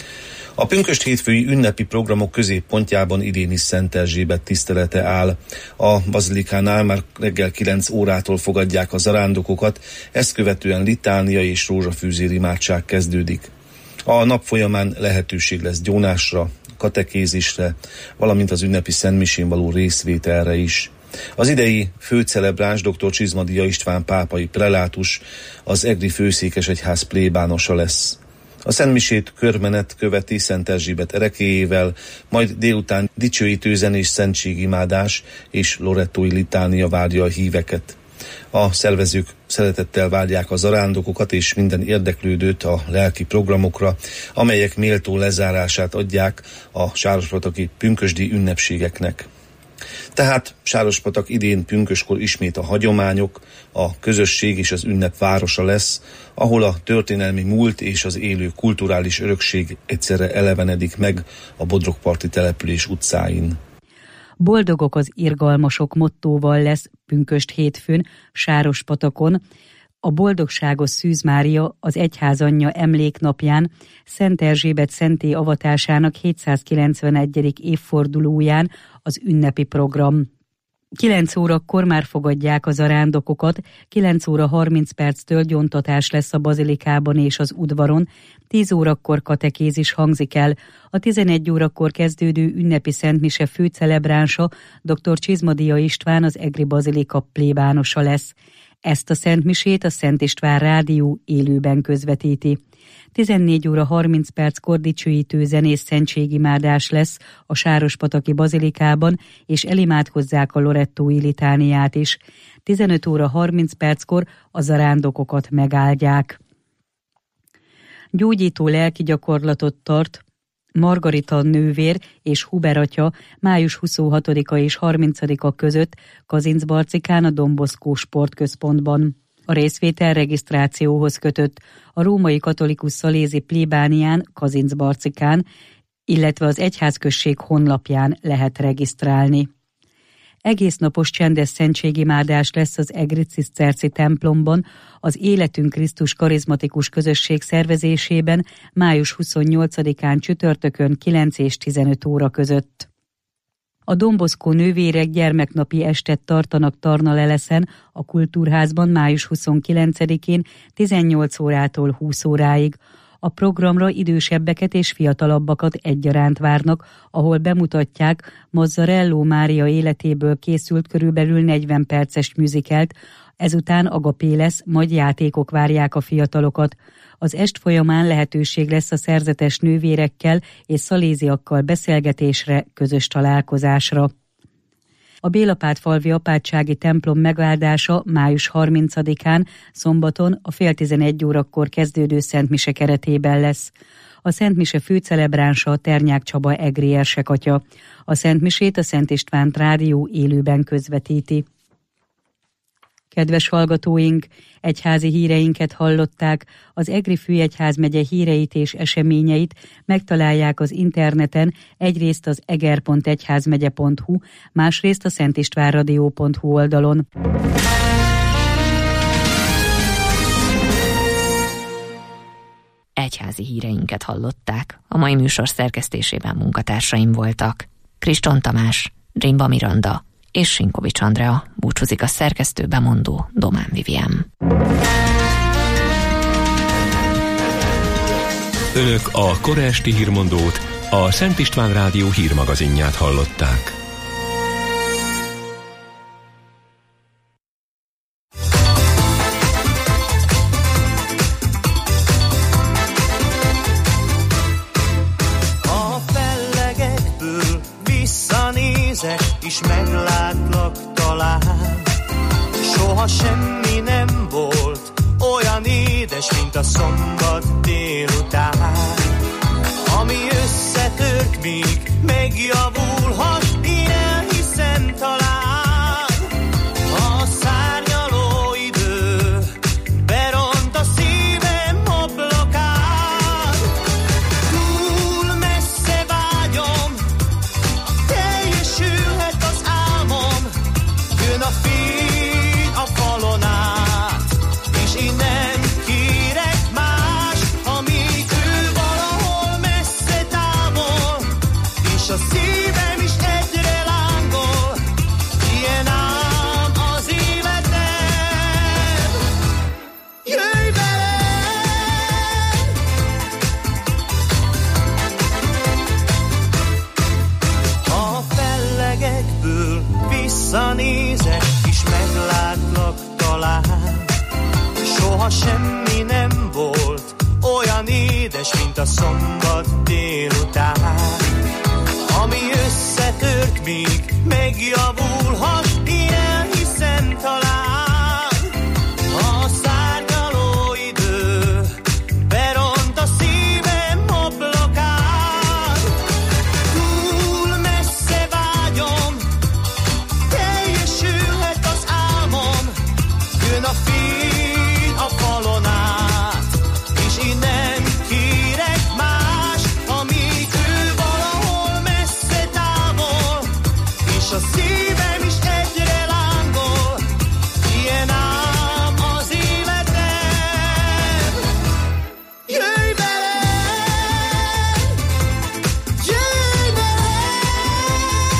A pünkösd hétfői ünnepi programok középpontjában idén is Szent Erzsébet tisztelete áll. A bazilikánál már reggel kilenc órától fogadják a zarándokokat, ezt követően litánia és rózsafűzér imádság kezdődik. A nap folyamán lehetőség lesz gyónásra, katekézisre, valamint az ünnepi szentmisén való részvételre is. Az idei főcelebráns dr. Csizmadia István pápai prelátus az egri főszékesegyház plébánosa lesz. A szentmisét körmenet követi Szent Erzsébet erekéjével, majd délután dicsőítő zenés szentségimádás és lorettói litánia várja a híveket. A szervezők szeretettel várják a zarándokokat és minden érdeklődőt a lelki programokra, amelyek méltó lezárását adják a sárospataki pünkösdi ünnepségeknek. Tehát Sárospatak idén pünköskor ismét a hagyományok, a közösség és az ünnep városa lesz, ahol a történelmi múlt és az élő kulturális örökség egyszerre elevenedik meg a Bodrogparti település utcáin. Boldogok az irgalmasok mottóval lesz pünkösd hétfőn Sárospatakon a Boldogságos Szűz Mária az Egyházanyja emléknapján Szent Erzsébet szentté avatásának hétszázkilencvenegyedik évfordulóján az ünnepi program. kilenc órakor már fogadják a zarándokokat, kilenc óra harminc perctől gyóntatás lesz a bazilikában és az udvaron, tíz órakor katekézis hangzik el. A tizenegy órakor kezdődő ünnepi szentmise főcelebránsa dr. Csizmadia István az egri bazilika plébánosa lesz. Ezt a szentmisét a Szent István Rádió élőben közvetíti. tizennégy óra harminc perckor dicsőítő zenész szentségimádás lesz a Sárospataki bazilikában, és elimádkozzák a lorettói litániát is. tizenöt óra harminc perckor a zarándokokat megáldják. Gyógyító lelki gyakorlatot tart Margarita nővér és Huber atya május huszonhatodika és harmincadika között Kazincbarcikán a Don Bosco sportközpontban. A részvétel regisztrációhoz kötött a római katolikus szalézi plébánián Kazincbarcikán, illetve az egyházközség honlapján lehet regisztrálni. Egésznapos csendes szentségimádás lesz az egri ciszterci templomban, az Életünk Krisztus karizmatikus közösség szervezésében május huszonnyolcadikán csütörtökön kilenc és tizenöt óra között. A Don Bosco nővérek gyermeknapi estet tartanak Tarnaleleszen, a Kultúrházban május huszonkilencedikén tizennyolc órától húsz óráig. A programra idősebbeket és fiatalabbakat egyaránt várnak, ahol bemutatják Mazzarello Mária életéből készült körülbelül negyven perces musicalt, ezután agapé lesz, majd játékok várják a fiatalokat. Az est folyamán lehetőség lesz a szerzetes nővérekkel és szaléziakkal beszélgetésre, közös találkozásra. A Bélapátfalvi apátsági templom megáldása május harmincadikán, szombaton a fél tizenegy órakor kezdődő szentmise keretében lesz. A szentmise főcelebránsa Ternyák Csaba egri érsekatya. A szentmisét a Szent István Rádió élőben közvetíti. Kedves hallgatóink, egyházi híreinket hallották, az Egri Főegyházmegye híreit és eseményeit megtalálják az interneten, egyrészt az eger pont egyházmegye pont hu, másrészt a szentistvánradio pont hu oldalon. Egyházi híreinket hallották. A mai műsor szerkesztésében munkatársaim voltak Kriston Tamás, Drimba Miranda és Sinkovics Andrea. Búcsúzik a szerkesztő bemondó Domán Vivien. Önök a kora esti hírmondót, a Szent István Rádió hírmagazinját hallották. A fellegekből visszanézek, és meglátlak talán. Soha semmi nem volt olyan édes, mint a szombat délután. Ami összetört, még megjavulhat, én elhiszem talán. A szárnyaló idő beront a szívem ablakán. Túl messze vágyom, teljesülhet az álmom. Jön a fény a falon át, és én nem kérek más, amíg ő valahol messze távol, és a szívem is egyre lángol. Ilyen ám az életem. Jöjj velem! A fellegekből visszanézek, és meglátlak talán. Soha semmi nem volt olyan édes, mint a szombat délután. Ami összetört, még megjavulhat, én elhiszem talán. A szárnyaló idő beront a szívem ablakán. Túl messze vágyom, teljesülhet az álmom. Jön a fény a falon át, és én nem kérek más, amíg ő valahol messze távol, és a szívem is egyre lángol. Ilyen ám az életem. Jöjj velem! Jöjj velem!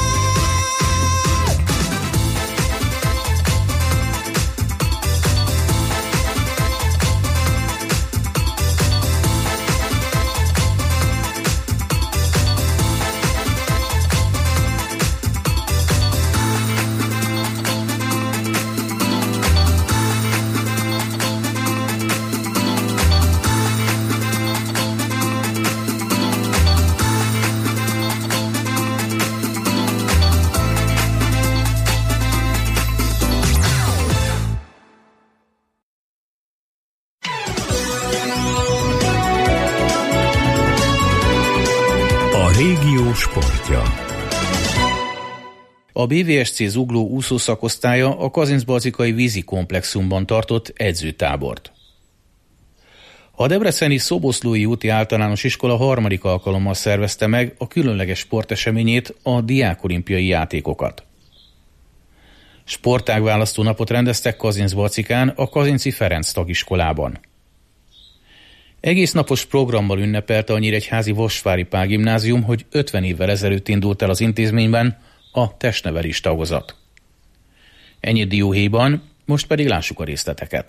A régió sportja. A bé vé es cé Zugló úszószakosztálya a Kazincbarzikai vízi komplexumban tartott edzőtábort. A debreceni Szoboszlói úti általános iskola harmadik alkalommal szervezte meg a különleges sporteseményét, a diákolimpiai játékokat. Sportágválasztó napot rendeztek Kazincbarcikán, a Kazinci Ferenc tagiskolában. Egész napos programmal ünnepelte a nyíregyházi Vasvári Pál Gimnázium, hogy ötven évvel ezelőtt indult el az intézményben a testnevelés tagozat. Ennyi dióhéjban, most pedig lássuk a részleteket.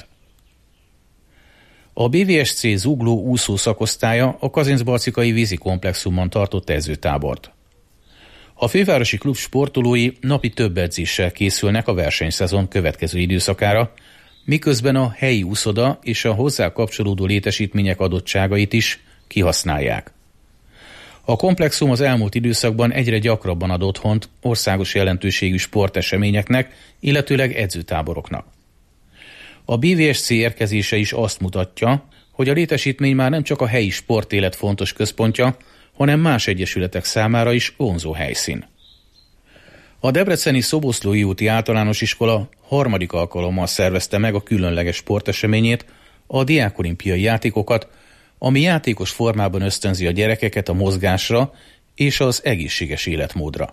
A bé vé es cé Zugló úszó szakosztálya a Kazincbarcikai vízi komplexumban tartott edzőtábort. A fővárosi klub sportolói napi több edzéssel készülnek a versenyszezon következő időszakára, miközben a helyi úszoda és a hozzá kapcsolódó létesítmények adottságait is kihasználják. A komplexum az elmúlt időszakban egyre gyakrabban ad otthont országos jelentőségű sporteseményeknek, illetőleg edzőtáboroknak. A bé vé es cé érkezése is azt mutatja, hogy a létesítmény már nem csak a helyi sportélet fontos központja, hanem más egyesületek számára is vonzó helyszín. A debreceni Szoboszlói úti általános iskola harmadik alkalommal szervezte meg a különleges sporteseményét, a diákolimpiai játékokat, ami játékos formában ösztönzi a gyerekeket a mozgásra és az egészséges életmódra.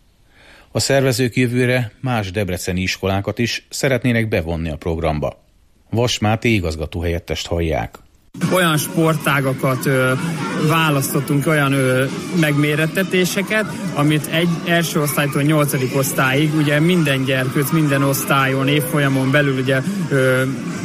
A szervezők jövőre más debreceni iskolákat is szeretnének bevonni a programba. Vas Máté igazgatóhelyettest hallják. Olyan sportágakat ö, választottunk, olyan ö, megmérettetéseket, amit egy első osztálytól nyolcadik osztályig, ugye minden gyerkőc, minden osztályon, évfolyamon belül ugye ö,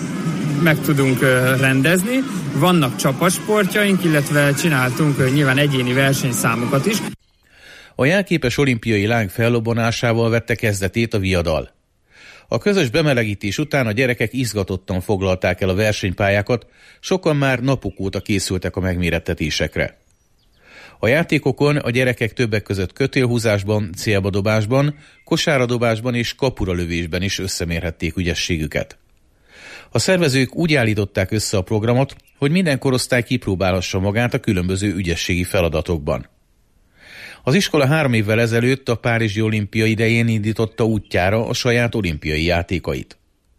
meg tudunk ö, rendezni. Vannak csapatsportjaink, illetve csináltunk ö, nyilván egyéni versenyszámokat is. A jelképes olimpiai láng fellobbanásával vette kezdetét a viadal. A közös bemelegítés után a gyerekek izgatottan foglalták el a versenypályákat, sokan már napok óta készültek a megmérettetésekre. A játékokon a gyerekek többek között kötélhúzásban, célbadobásban, kosáradobásban és kapuralövésben is összemérhették ügyességüket. A szervezők úgy állították össze a programot, hogy minden korosztály kipróbálhassa magát a különböző ügyességi feladatokban. Az iskola három évvel ezelőtt a Párizsi olimpia idején indította útjára a saját olimpiai játékait.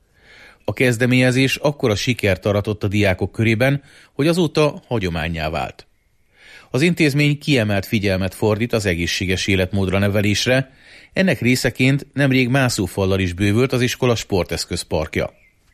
A kezdeményezés akkora sikert aratott a diákok körében, hogy azóta hagyománnyá vált. Az intézmény kiemelt figyelmet fordít az egészséges életmódra nevelésre, ennek részeként nemrég mászófallal is bővült az iskola sporteszközparkja.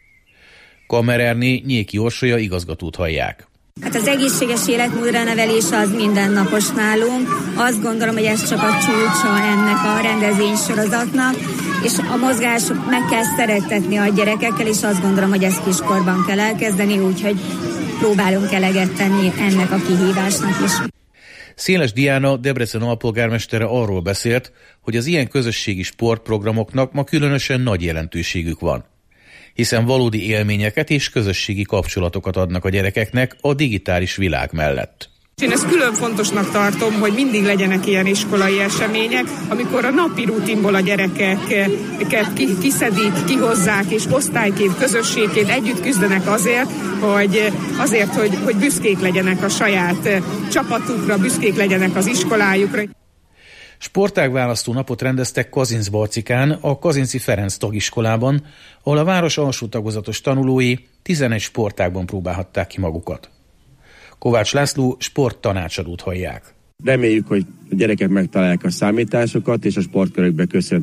Kammererné Nyéki Orsolya igazgatót hallják. Hát az egészséges életmódra nevelése az mindennapos nálunk. Azt gondolom, hogy ez csak a csúcsa ennek a rendezvénysorozatnak, és a mozgás meg kell szerettetni a gyerekekkel, és azt gondolom, hogy ezt kiskorban kell elkezdeni, úgyhogy próbálunk eleget tenni ennek a kihívásnak is. Széles Diana, Debrecen alpolgármestere arról beszélt, hogy az ilyen közösségi sportprogramoknak ma különösen nagy jelentőségük van, hiszen valódi élményeket és közösségi kapcsolatokat adnak a gyerekeknek a digitális világ mellett. Én ezt külön fontosnak tartom, hogy mindig legyenek ilyen iskolai események, amikor a napi rutinból a gyerekeket kiszedik, kihozzák, és osztályként, közösségként együtt küzdenek azért, hogy, azért, hogy, hogy büszkék legyenek a saját csapatukra, büszkék legyenek az iskolájukra. Sportágválasztó napot rendeztek Kazincbarcikán, a Kazinci Ferenc tagiskolában, ahol a város alsó tagozatos tanulói tizenegy sportágban próbálhatták ki magukat. Kovács László sporttanácsadót hallják. Reméljük, hogy a gyerekek megtalálják a számításokat, és a sportkörökbe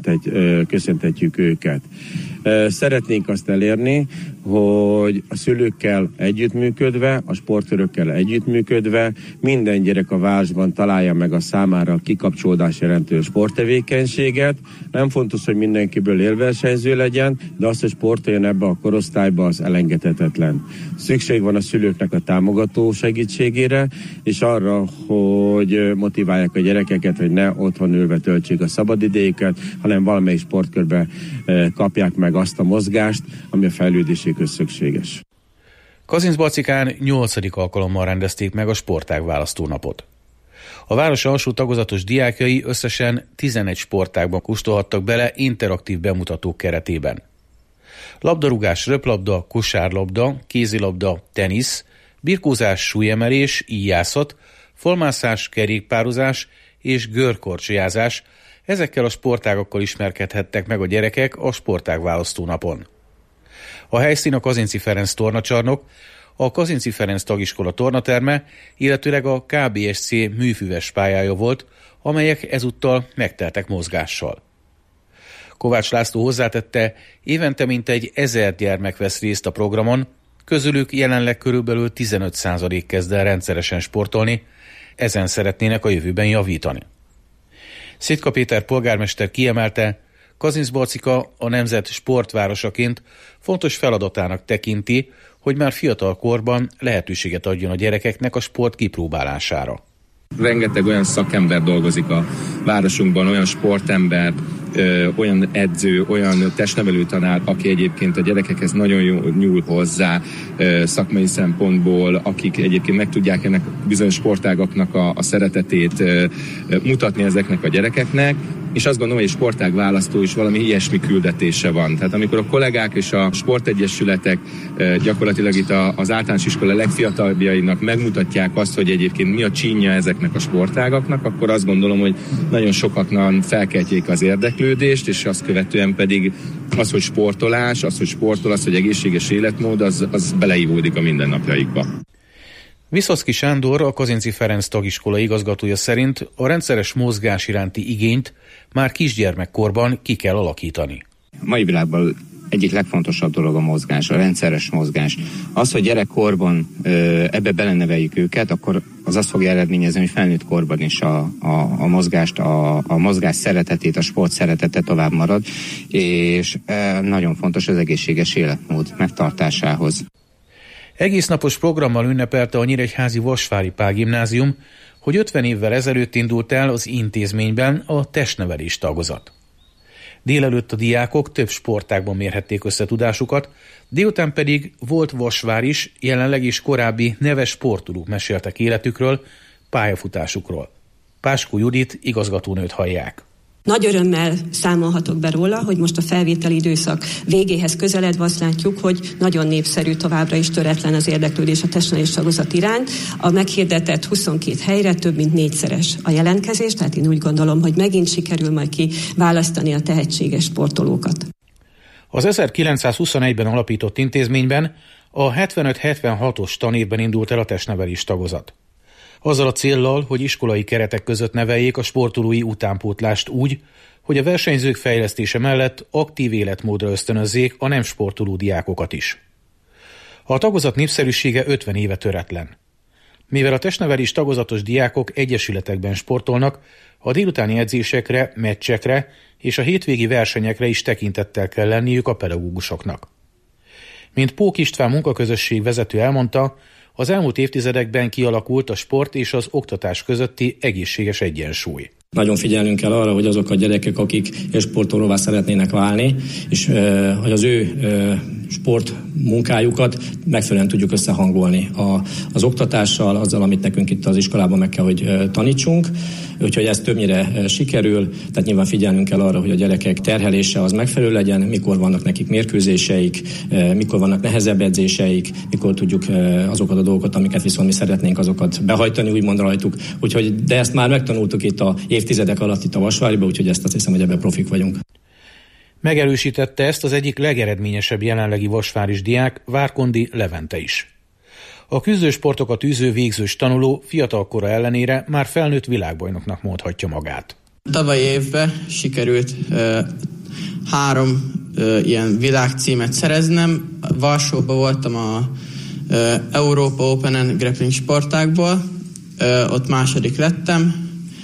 köszöntetjük őket. Szeretnénk azt elérni, hogy a szülőkkel együttműködve, a sportkörökkel együttműködve minden gyerek a városban találja meg a számára kikapcsolódás jelentő sporttevékenységet. Nem fontos, hogy mindenkiből élversenyző legyen, de az, hogy sportoljon ebbe a korosztályba, az elengedhetetlen. Szükség van a szülőknek a támogató segítségére, és arra, hogy motiválják a gyerekeket, hogy ne otthon ülve töltsék a szabadidejüket, hanem valamelyik sportkörbe kapják meg azt a mozgást, ami a fejlődéséhez szükséges. Kazincbarcikán nyolcadik alkalommal rendezték meg a sportág választónapot. A város alsó tagozatos diákjai összesen tizenegy sportágban kóstolhattak bele interaktív bemutatók keretében. Labdarúgás, röplabda, kosárlabda, kézilabda, tenisz, birkózás, súlyemelés, íjászat, folmászás, kerékpározás és görkorcsolyázás, ezekkel a sportágakkal ismerkedhettek meg a gyerekek a sportágválasztó napon. A helyszín a Kazinci Ferenc tornacsarnok, a Kazinci Ferenc tagiskola tornaterme, illetőleg a ká bé es cé műfüves pályája volt, amelyek ezúttal megteltek mozgással. Kovács László hozzátette, évente mintegy ezer gyermek vesz részt a programon, közülük jelenleg körülbelül tizenöt százalék kezd el rendszeresen sportolni, ezen szeretnének a jövőben javítani. Szitka Péter polgármester kiemelte, Kazincbarcika a nemzet sportvárosaként fontos feladatának tekinti, hogy már fiatal korban lehetőséget adjon a gyerekeknek a sport kipróbálására. Rengeteg olyan szakember dolgozik a városunkban, olyan sportember, ö, olyan edző, olyan testnevelő tanár, aki egyébként a gyerekekhez nagyon jól nyúl hozzá ö, szakmai szempontból, akik egyébként meg tudják ennek bizonyos sportágaknak a, a szeretetét ö, ö, mutatni ezeknek a gyerekeknek, és azt gondolom, hogy egy sportág választó is valami ilyesmi küldetése van. Tehát amikor a kollégák és a sportegyesületek gyakorlatilag itt az általános iskola legfiatalabbjainak megmutatják azt, hogy egyébként mi a csínja ezeknek a sportágaknak, akkor azt gondolom, hogy nagyon sokaknak felkeltjék az érdeklődést, és azt követően pedig az, hogy sportolás, az, hogy sportol, az, hogy egészséges életmód, az, az beleívódik a mindennapjaikba. Viszoczky Sándor, a Kazinczy Ferenc tagiskola igazgatója szerint a rendszeres mozgás iránti igényt már kisgyermekkorban ki kell alakítani. A mai világban egyik legfontosabb dolog a mozgás, a rendszeres mozgás. Az, hogy gyerekkorban ebbe beleneveljük őket, akkor az azt fogja eredményezni, hogy felnőtt korban is a, a, a mozgást, a, a mozgás szeretetét, a sport szeretete tovább marad, és nagyon fontos az egészséges életmód megtartásához. Egésznapos programmal ünnepelte a nyíregyházi Vasvári Pál Gimnázium, hogy ötven évvel ezelőtt indult el az intézményben a testnevelés tagozat. Délelőtt a diákok több sportágban mérhették össze tudásukat, délután pedig volt Vasvár is, jelenleg is korábbi neves sportolók meséltek életükről, pályafutásukról. Páskó Judit igazgatónőt hallják. Nagy örömmel számolhatok be róla, hogy most a felvételi időszak végéhez közeledve azt látjuk, hogy nagyon népszerű, továbbra is töretlen az érdeklődés a testnevelés tagozat iránt. A meghirdetett huszonkét helyre több mint négyszeres a jelentkezés, tehát én úgy gondolom, hogy megint sikerül majd ki választani a tehetséges sportolókat. Az ezerkilencszázhuszonegyben alapított intézményben a hetvenöt hetvenhatos tanévben indult el a testnevelés tagozat. Azzal a céllal, hogy iskolai keretek között neveljék a sportolói utánpótlást úgy, hogy a versenyzők fejlesztése mellett aktív életmódra ösztönözzék a nem sportoló diákokat is. A tagozat népszerűsége ötven éve töretlen. Mivel a testnevelés tagozatos diákok egyesületekben sportolnak, a délutáni edzésekre, meccsekre és a hétvégi versenyekre is tekintettel kell lenniük a pedagógusoknak. Mint Pók István munkaközösség vezető elmondta, az elmúlt évtizedekben kialakult a sport és az oktatás közötti egészséges egyensúly. Nagyon figyelnünk kell arra, hogy azok a gyerekek, akik sportolóvá szeretnének válni, és hogy az ő sport munkájukat megfelelően tudjuk összehangolni a, az oktatással, azzal, amit nekünk itt az iskolában meg kell, hogy tanítsunk. Úgyhogy ez többnyire sikerül, tehát nyilván figyelnünk kell arra, hogy a gyerekek terhelése az megfelelő legyen, mikor vannak nekik mérkőzéseik, mikor vannak nehezebb edzéseik, mikor tudjuk azokat a dolgokat, amiket viszont mi szeretnénk, azokat behajtani, úgymond rajtuk. Úgyhogy, de ezt már megtanultuk itt a évtizedek alatt itt a Vasváriban, úgyhogy ezt azt hiszem, hogy ebben profik vagyunk. Megerősítette ezt az egyik legeredményesebb jelenlegi vasváris diák, Várkondi Levente is. A küzdősportokat űző végzős tanuló fiatalkora ellenére már felnőtt világbajnoknak mondhatja magát. Tavaly évben sikerült uh, három uh, ilyen világcímet szereznem. Varsóban voltam a uh, Európa Open-en grappling sportákból, uh, ott második lettem.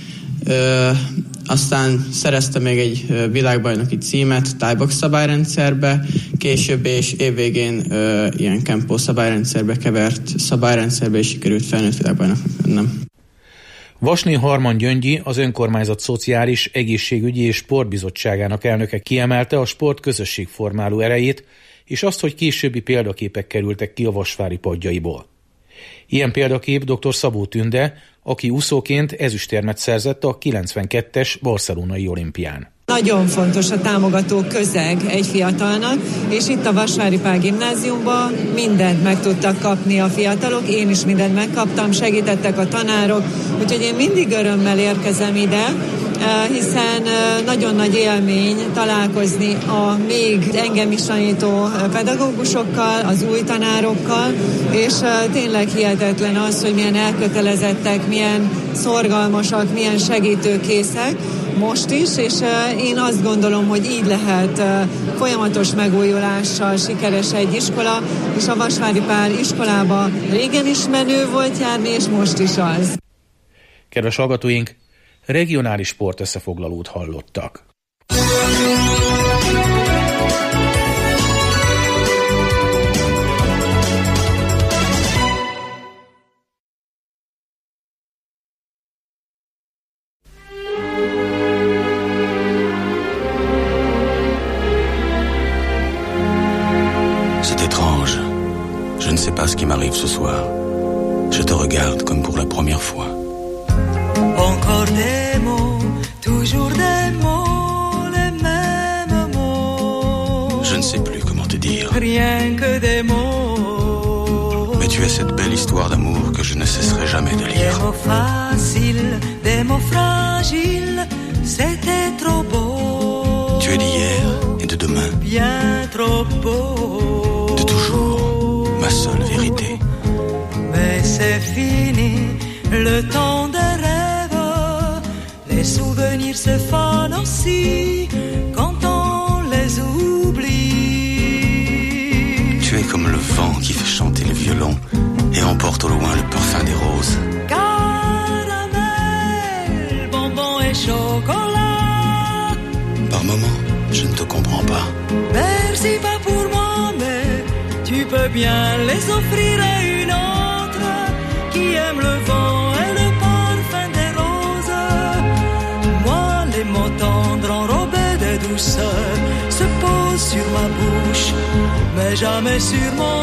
Uh, aztán szereztem még egy uh, világbajnoki címet thai-box szabályrendszerbe, később és évvégén uh, ilyen kempó szabályrendszerbe kevert szabályrendszerbe is sikerült felnőtt világbajnoknak lennem. Vasné Harman Gyöngyi, az önkormányzat szociális, egészségügyi és sportbizottságának elnöke kiemelte a sport közösségformáló erejét, és azt, hogy későbbi példaképek kerültek ki a vasvári padjaiból. Ilyen példakép dr. Szabó Tünde, aki úszóként ezüstérmet szerzett a kilencvenkettes barcelonai olimpián. Nagyon fontos a támogató közeg egy fiatalnak, és itt a Vasvári Pál Gimnáziumban mindent meg tudtak kapni a fiatalok, én is mindent megkaptam, segítettek a tanárok, úgyhogy én mindig örömmel érkezem ide, hiszen nagyon nagy élmény találkozni a még engem is tanító pedagógusokkal, az új tanárokkal, és tényleg hihetetlen az, hogy milyen elkötelezettek, milyen szorgalmasak, milyen segítőkészek most is, és én azt gondolom, hogy így lehet folyamatos megújulással sikeres egy iskola, és a Vasvári Pál iskolába régen is menő volt járni, és most is az. Kedves hallgatóink, Regionális sport összefoglalót hallottak. C'est étrange. Je ne sais pas ce qui m'arrive ce soir. Je te regarde comme pour la première fois. Encore des mots, toujours des mots, les mêmes mots. Je ne sais plus comment te dire. Rien que des mots. Mais tu es cette belle histoire d'amour que je ne cesserai jamais de lire. Des mots faciles, des mots fragiles, c'était trop beau. Tu es d'hier et de demain. Bien trop beau. De toujours, ma seule vérité. Mais c'est fini, le temps des rêves. Les souvenirs se fanent aussi quand on les oublie. Tu es comme le vent qui fait chanter le violon et emporte au loin le parfum des roses. Caramel, bonbon et chocolat. Par moments, je ne te comprends pas. Merci pas pour moi, mais tu peux bien les offrir à une autre qui aime le vent et le parfum des roses. Moi, les mots tendres enrobés de douceur se posent sur ma bouche, mais jamais sur mon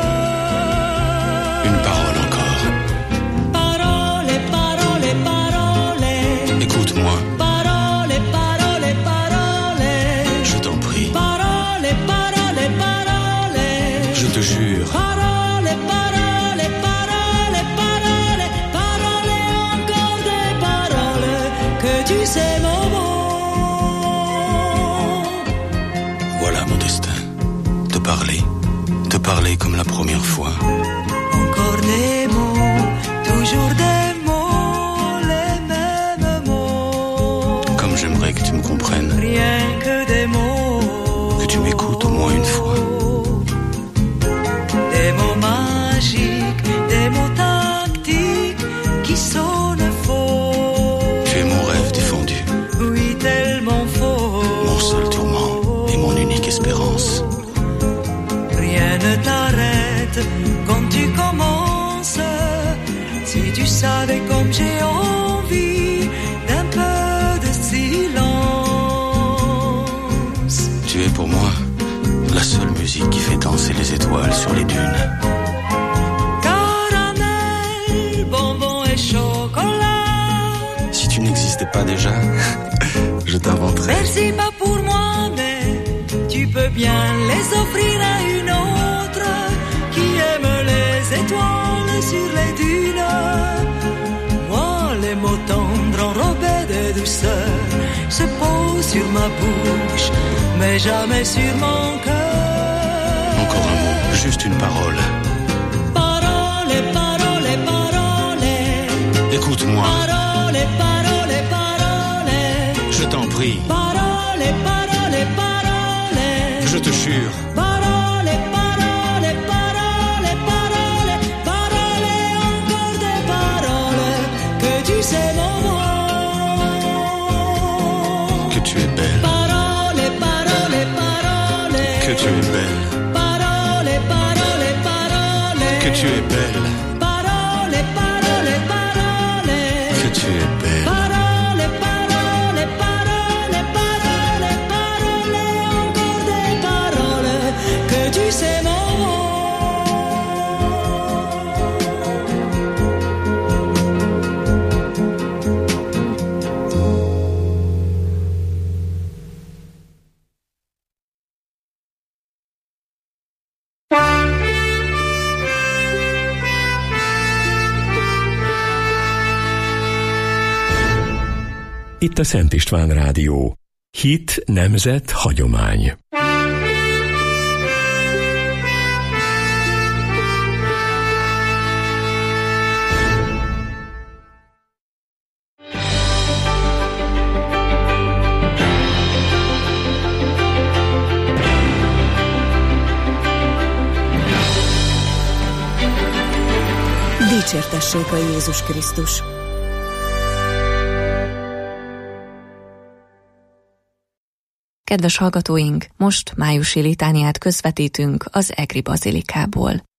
cœur. Une parole encore. Parole, parole, parole. Écoute-moi. Parole, parole, parole. Je t'en prie. Parole, parole, parole. Je te jure. Parole, parole, parole, parole. Parole, encore des paroles que tu sais mon mot. Voilà mon destin. Te parler. Te parler comme la première fois. Encore des mots, toujours des mots, les mêmes mots. Comme j'aimerais que tu me comprennes. Rien que des mots. Que tu m'écoutes au moins une fois. Des mots magiques, des mots tactiques qui sonnent faux. Tu es mon rêve défendu. Oui, tellement faux. Mon seul tourment et mon unique espérance. Rien ne t'arrête quand tu commences. Si tu savais comme j'ai envie d'un peu de silence. Tu es pour moi la seule musique qui fait danser les étoiles sur les dunes. Caramel, bonbon et chocolat. Si tu n'existais pas déjà, je t'inventerais. Merci pas pour moi, mais tu peux bien les offrir à une autre qui aime les étoiles sur les dunes. Moi, les mots tendres enrobés de douceur se posent sur ma bouche, mais jamais sur mon cœur. Encore un mot, juste une parole. Parole, parole, parole. Écoute-moi. Parole, parole, parole. Je t'en prie. Parole, parole, parole. Je te jure. Parole, parole, parole, parole. Parole, encore des paroles que tu sais mon mot. Que tu es belle. Parole, parole, parole. Que tu es belle. Parole, parole, parole. Que tu es belle. Parole, parole, parole. Que tu es belle. Parole, parole, parole, parole, parole, encore des paroles que tu sais mon Itt a Szent István Rádió. Hit, nemzet, hagyomány. Dicsértessék a Jézus Krisztus! Kedves hallgatóink, most májusi litániát közvetítünk az Egri Bazilikából.